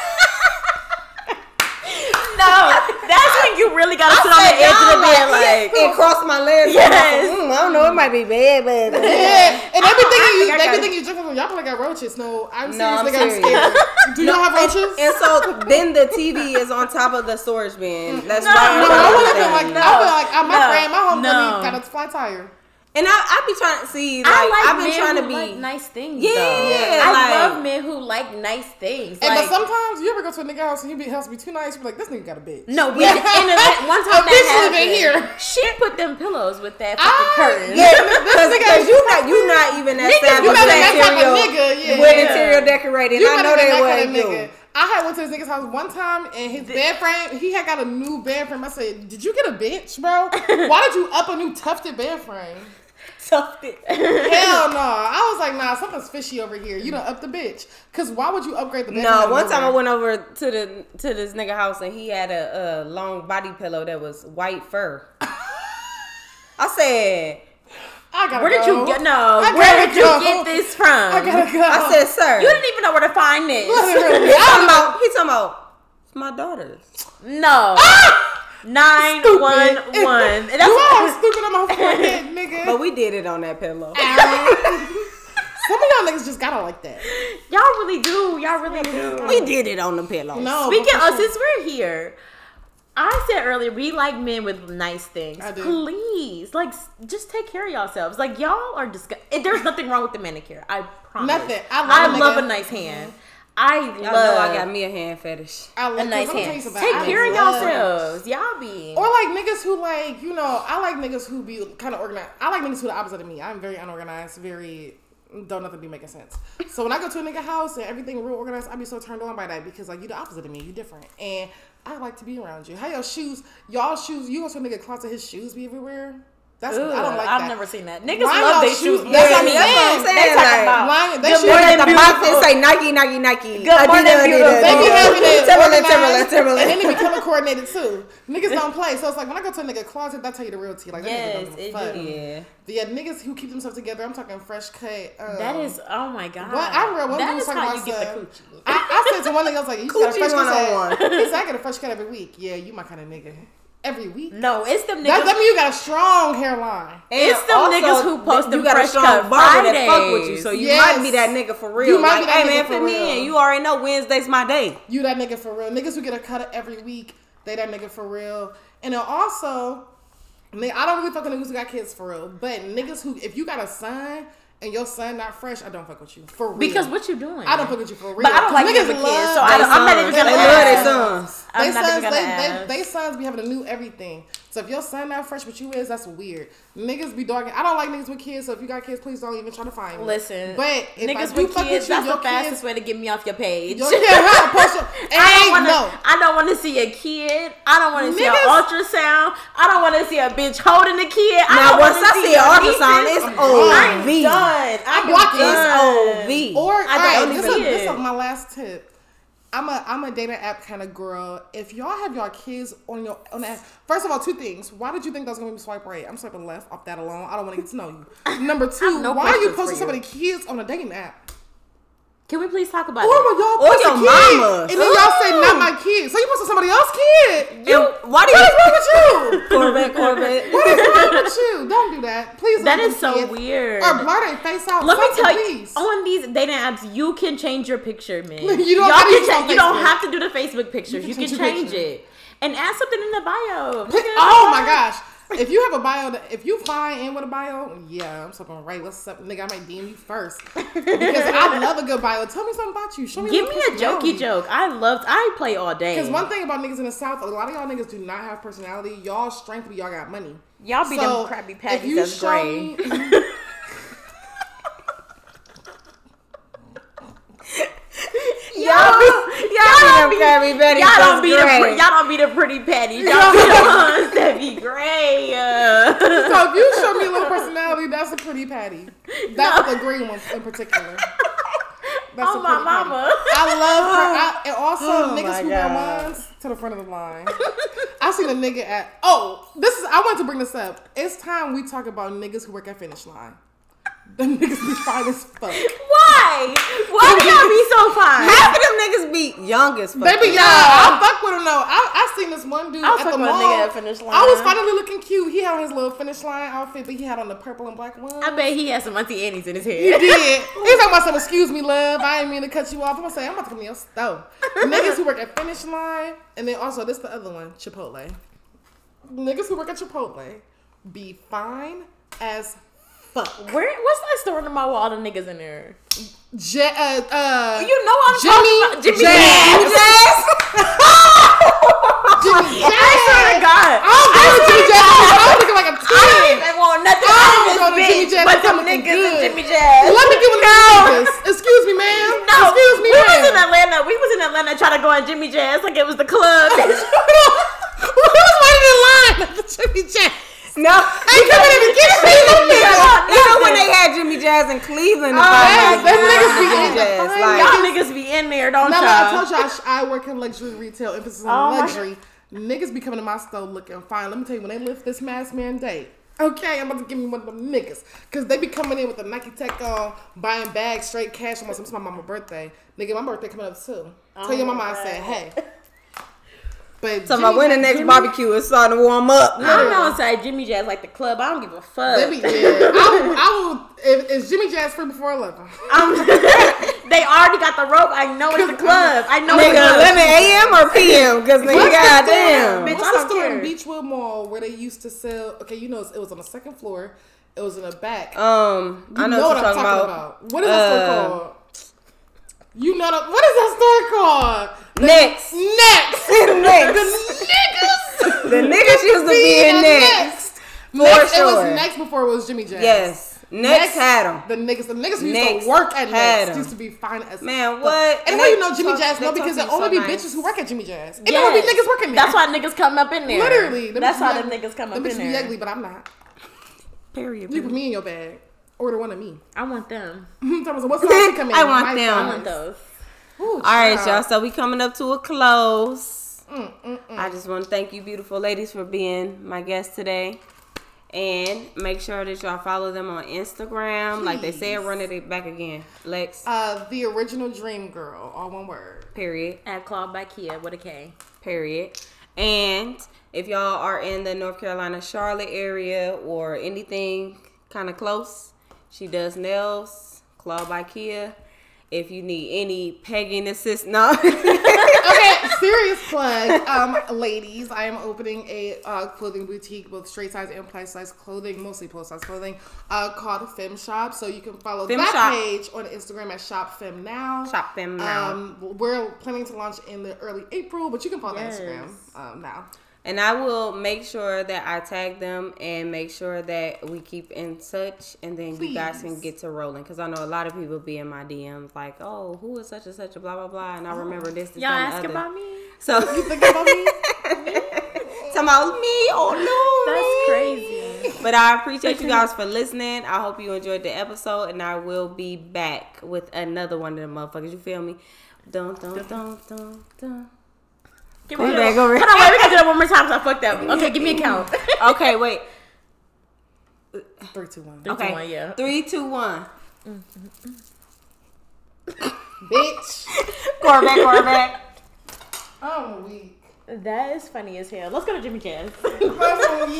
No, that's when you really gotta sit on said, the edge of the y'all, bed, like, like. and cross my legs. Yes. Mm, I don't know. It might be bad, but Yeah, and everything I you, think I they got- be thinking you drinking from. Y'all probably got roaches. No, I'm serious. No, I'm nigga, I'm serious. scared. Do y'all have and, roaches? and so then the T V is on top of the storage bin. That's No, right. no, on I top of would the have been thing. like, I feel like uh, my No, friend, my homegirl no. got a flat tire. And I, I be trying to see, like, I like I've been men trying to who be. like nice things. Yeah, though. I like- love men who like nice things. And Like, but sometimes you ever go to a nigga house and you be house be too nice, you be like, this nigga got a bitch. no, we in the, one A time bitch that living happened. here. She put them pillows with that I- fucking curtain. Yeah, because you not you not even that Niggas, savvy you not with that type of interior, nigga, yeah. with Yeah. interior decorating. You I better know than they that was kind of nigga. you. I had went to this nigga's house one time and his bed frame, he had got a new bed frame. I said, did you get a bitch, bro? Why did you up a new tufted bed frame? Toughed it. Hell no. I was like, nah, something's fishy over here. You done up the bitch. Because why would you upgrade the bed No, frame? one time I went over to the to this nigga house and he had a, a long body pillow that was white fur. I said, I gotta Where did go. you get? No, I where gotta did you go. get this from? I gotta go. I said, sir. You didn't even know where to find this. Literally. He talking about, he talking about, it's my daughter's. No. Nine Stupid. one one. You all stupid on my forehead, nigga. But we did it on that pillow. Some of y'all niggas just gotta like that. Y'all really do. Y'all really do. We did it on the pillow. No. Speaking but for of, sure. since we're here, I said earlier we like men with nice things. I do. Please, like, s- just take care of yourselves. Like, y'all are disgusting. There's nothing wrong with the manicure. I promise. Nothing. I love I a love nigga. a nice hand. I Y'all love know I got me a hand fetish. I love a nice I'm gonna tell you hand. something. Take I care of love- yourselves. Y'all be. Or like niggas who like, you know, I like niggas who be kind of organized. I like niggas who the opposite of me. I'm very unorganized, very don't nothing be making sense. So when I go to a nigga house and everything real organized, I be so turned on by that because like you the opposite of me, you different, and I like to be around you. How your shoes, y'all shoes, you go to a nigga closet, his shoes be everywhere. That's Ugh, I don't like I've that. never seen that. Niggas Why love y'all their shoes- shoes. That's what I'm Yeah, saying. that's what I'm They saying. talking Like, about. Lying, they Good shoes Or morning, at the beautiful. box it say Nike, Nike, Nike. Good morning, Adidas, beautiful. Adidas. They be having it Timberland, organized, Timberland, Timberland. and then they be color coordinated too. Niggas don't play, so it's like when I go to a nigga closet, that tell you the real tea. Like that Yes, nigga don't give it a fuck. do. Yeah. Yeah, niggas who keep themselves together. I'm talking fresh cut. Um, That is, oh my god. What I read one That dude was is talking how about you get the son. coochie. I, I said to one nigga, I was like, "You just got a Coochie fresh cut." one-on-one. He said, He said, "I get a fresh cut every week." Yeah, you my kind of nigga. Every week. No, it's them That, niggas. that mean you got a strong hairline. And It's them also, niggas who post you them got a fresh strong cut barber that fuck with you, Fridays. so you Yes. might be that nigga for real. You might like, be that hey nigga man, for fit me real. in. You already know Wednesday's my day. You that nigga for real. Niggas who get a cut every week, they that nigga for real. And then also, nigga, I don't really fuck with niggas who got kids for real. But niggas who, if you got a son and your son not fresh, I don't fuck with you for real. Because what you doing? I don't fuck with you for real. But I don't like niggas niggas kids, love so I don't, I'm not even They gonna love their ask. sons. I'm They not sons, even gonna they, ask. they, they sons be having a new everything. So if your son not fresh, but you is, that's weird. Niggas be dogging. I don't like niggas with kids. So if you got kids, please don't even try to find me. Listen, but if niggas I do with fuck kids, with you, that's your the fastest kids, way to get me off your page. your kid, huh, post your, I don't hey, want to. no. I don't want to see a kid. I don't want to see an Niggas- ultrasound. I don't want to see a bitch holding the kid. I Now don't once wanna I see an your ultrasound, nieces. it's I'm O V. done. I'm blocking it. It's O V. Or I all right, don't this even is, this see is it. my last tip. I'm a I'm a dating app kind of girl. If y'all have y'all kids on your on that, first of all, two things. Why did you think that was gonna be swipe right? I'm swiping left off that alone. I don't want to get to know you. Number two, no why are you questions posting for so you. many kids on a dating app? Can we please talk about Or it? when y'all Or post your a kid, mama. and then y'all say not my kid, so you posting somebody else's kid. You, why do What you is wrong with you? Corvette, Corvette? What is wrong with you? Don't do that, please. Don't That them is so kids. weird. Or blur their face out. Let me Something, tell you, please. on these dating apps, you can change your picture, man. You don't Y'all have to can use cha- on You don't Facebook. have to do the Facebook pictures. You You can, can change change your it and add something in the bio. Put- oh my gosh. If you have a bio, that, if you fly in with a bio, yeah, I'm talking right. What's up, nigga? I might D M you first because I love a good bio. Tell me something about you. Show me. Give your me a jokey joke. I loved. I play all day. Because one thing about niggas in the South, a lot of y'all niggas do not have personality. Y'all strength, but y'all got money. Y'all be So, them crappy if patties you that's show gray. me- Y'all be, y'all be them Krabby Patties. Y'all don't be the that's pre- great. y'all don't be the pretty patties. Y'all be the ones that be gray. Uh. So if you show me a little personality, that's a pretty patty. That's No. the green one in particular. That's Oh a my pretty patty. mama. I love her. I, and also Oh niggas my who wear God. ones to the front of the line. I seen a nigga at oh this is I wanted to bring this up. It's time we talk about niggas who work at Finish Line. Them niggas be fine as fuck. Why? Why do y'all be so fine? Half of them niggas be young as fuck. They be young. I fuck with him though. I, I seen this one dude I'll at fuck the with a mall. nigga at Finish Line. I was finally looking cute. He had on his little Finish Line outfit, but he had on the purple and black one. I bet he has some Auntie Annie's in his He head. did. He was talking about some excuse me, love. I didn't mean to cut you off. I'm gonna say I'm about to come to your stove. Niggas who work at Finish Line, and then also this the other one, Chipotle. Niggas who work at Chipotle be fine as fuck. Where? What's that store in my wall? All the niggas in there. Je- uh, uh, You know I'm Jimmy talking about Jimmy Jazz. Jazz. Jimmy Jazz. I swear to God. I don't go to Jimmy Jazz. I was looking like a I ten. don't even want nothing I out don't of go to this Jimmy bitch Jazz but to them come looking niggas and good. Jimmy Jazz. Let me give him this. Excuse me, ma'am. No, Excuse me, we was in ma'am. Atlanta. We was in Atlanta trying to go on Jimmy Jazz like it was the club. Who was waiting in line at the Jimmy Jazz? No, Ain't coming in to get me. even when they had Jimmy Jazz in Cleveland, Oh, if I yes, like, them yeah, niggas be Jimmy in the Jazz, fine like, Y'all niggas be in there, don't No, y'all? I told you I, sh- I work in luxury retail, emphasis on Oh, my- luxury. Niggas be coming to my store looking fine. Let me tell you, when they lift this mask mandate, okay, I'm about to give me one of them niggas. Because they be coming in with the Nike Tech on, buying bags, straight cash. I'm like, it's my mama's birthday. Nigga, my birthday coming up too. Tell your Oh, mama I my said, God. hey. But so about when the next Jimmy- barbecue is starting to warm up. I'm outside Jimmy Jazz like the club. I don't give a fuck. They be, yeah. I will, I will if, is Jimmy Jazz free before eleven? I'm, they already got the rope. I know it's the club. I know it's the Nigga, club. eleven a.m. or p.m. Because nigga, What's the goddamn. Bitch, What's I the don't store care. in Beachwood Mall where they used to sell? Okay, you know it was on the second floor. It was in the back. Um, You I know, what you're I'm talking about. What is that store Uh, called? You know the, what is that store called? Next. Next. Next. The niggas. The niggas used to be in at next. For Next. It sure. was next before it was Jimmy Jazz. Yes. Next had them. The niggas, the niggas who used Next to work at had Next 'em. used to be fine as Man, fuck. what? And And how you they know Jimmy talk- Jazz? they No, talk because to there you only so be nice. bitches who work at Jimmy Jazz. And Yes. there only be niggas working there. That's why niggas come up in there. Literally. them That's bitches why be them ugly. niggas come Them up in bitches be there. ugly, but I'm not. Period. You put me in your bag. Order one of me. I want them. Thomas, what size you come in? I want My them. I size. want those. Ooh, All right, child. y'all. So we coming up to a close. Mm, mm, mm. I just want to thank you, beautiful ladies, for being my guest today. And make sure that y'all follow them on Instagram. Like they said, run it back again. Lex, Uh, the original Dream Girl, all one word. period. At Claude by Kia with a K. Period. And if y'all are in the North Carolina, Charlotte area or anything kind of close, she does nails, Claude by Kia. If you need any pegging assist, no. Okay, serious plug. Um, ladies, I am opening a uh, clothing boutique with straight size and plus size clothing, mostly plus size clothing, uh, called Fem Shop. So you can follow Fem that Shop. page on Instagram at Shop Fem Now. Shop Fem Now. Um, we're planning to launch in the early April, but you can follow Yes. that Instagram um, now. And I will make sure that I tag them and make sure that we keep in touch, and then you guys can Please. get to rolling. Because I know a lot of people be in my D Ms like, oh, who is such and such a blah, blah, blah. And I remember this, this, Y'all and the ask other. about me? So, You think about me? talking about me, oh no. That's crazy. But I appreciate you guys for listening. I hope you enjoyed the episode, and I will be back with another one of them motherfuckers. You feel me? Dun, dun, dun, dun, dun. Give Go me back, a, go back. Hold on, wait, we gotta do that one more time because I fucked up. Okay, give me a count. Okay, wait. Three, two, one. Three, Okay. two, one, yeah. Three, two, one. Bitch. Quarterback, quarterback. I'm weak. That is funny as hell. Let's go to Jimmy Jazz. I'm weak.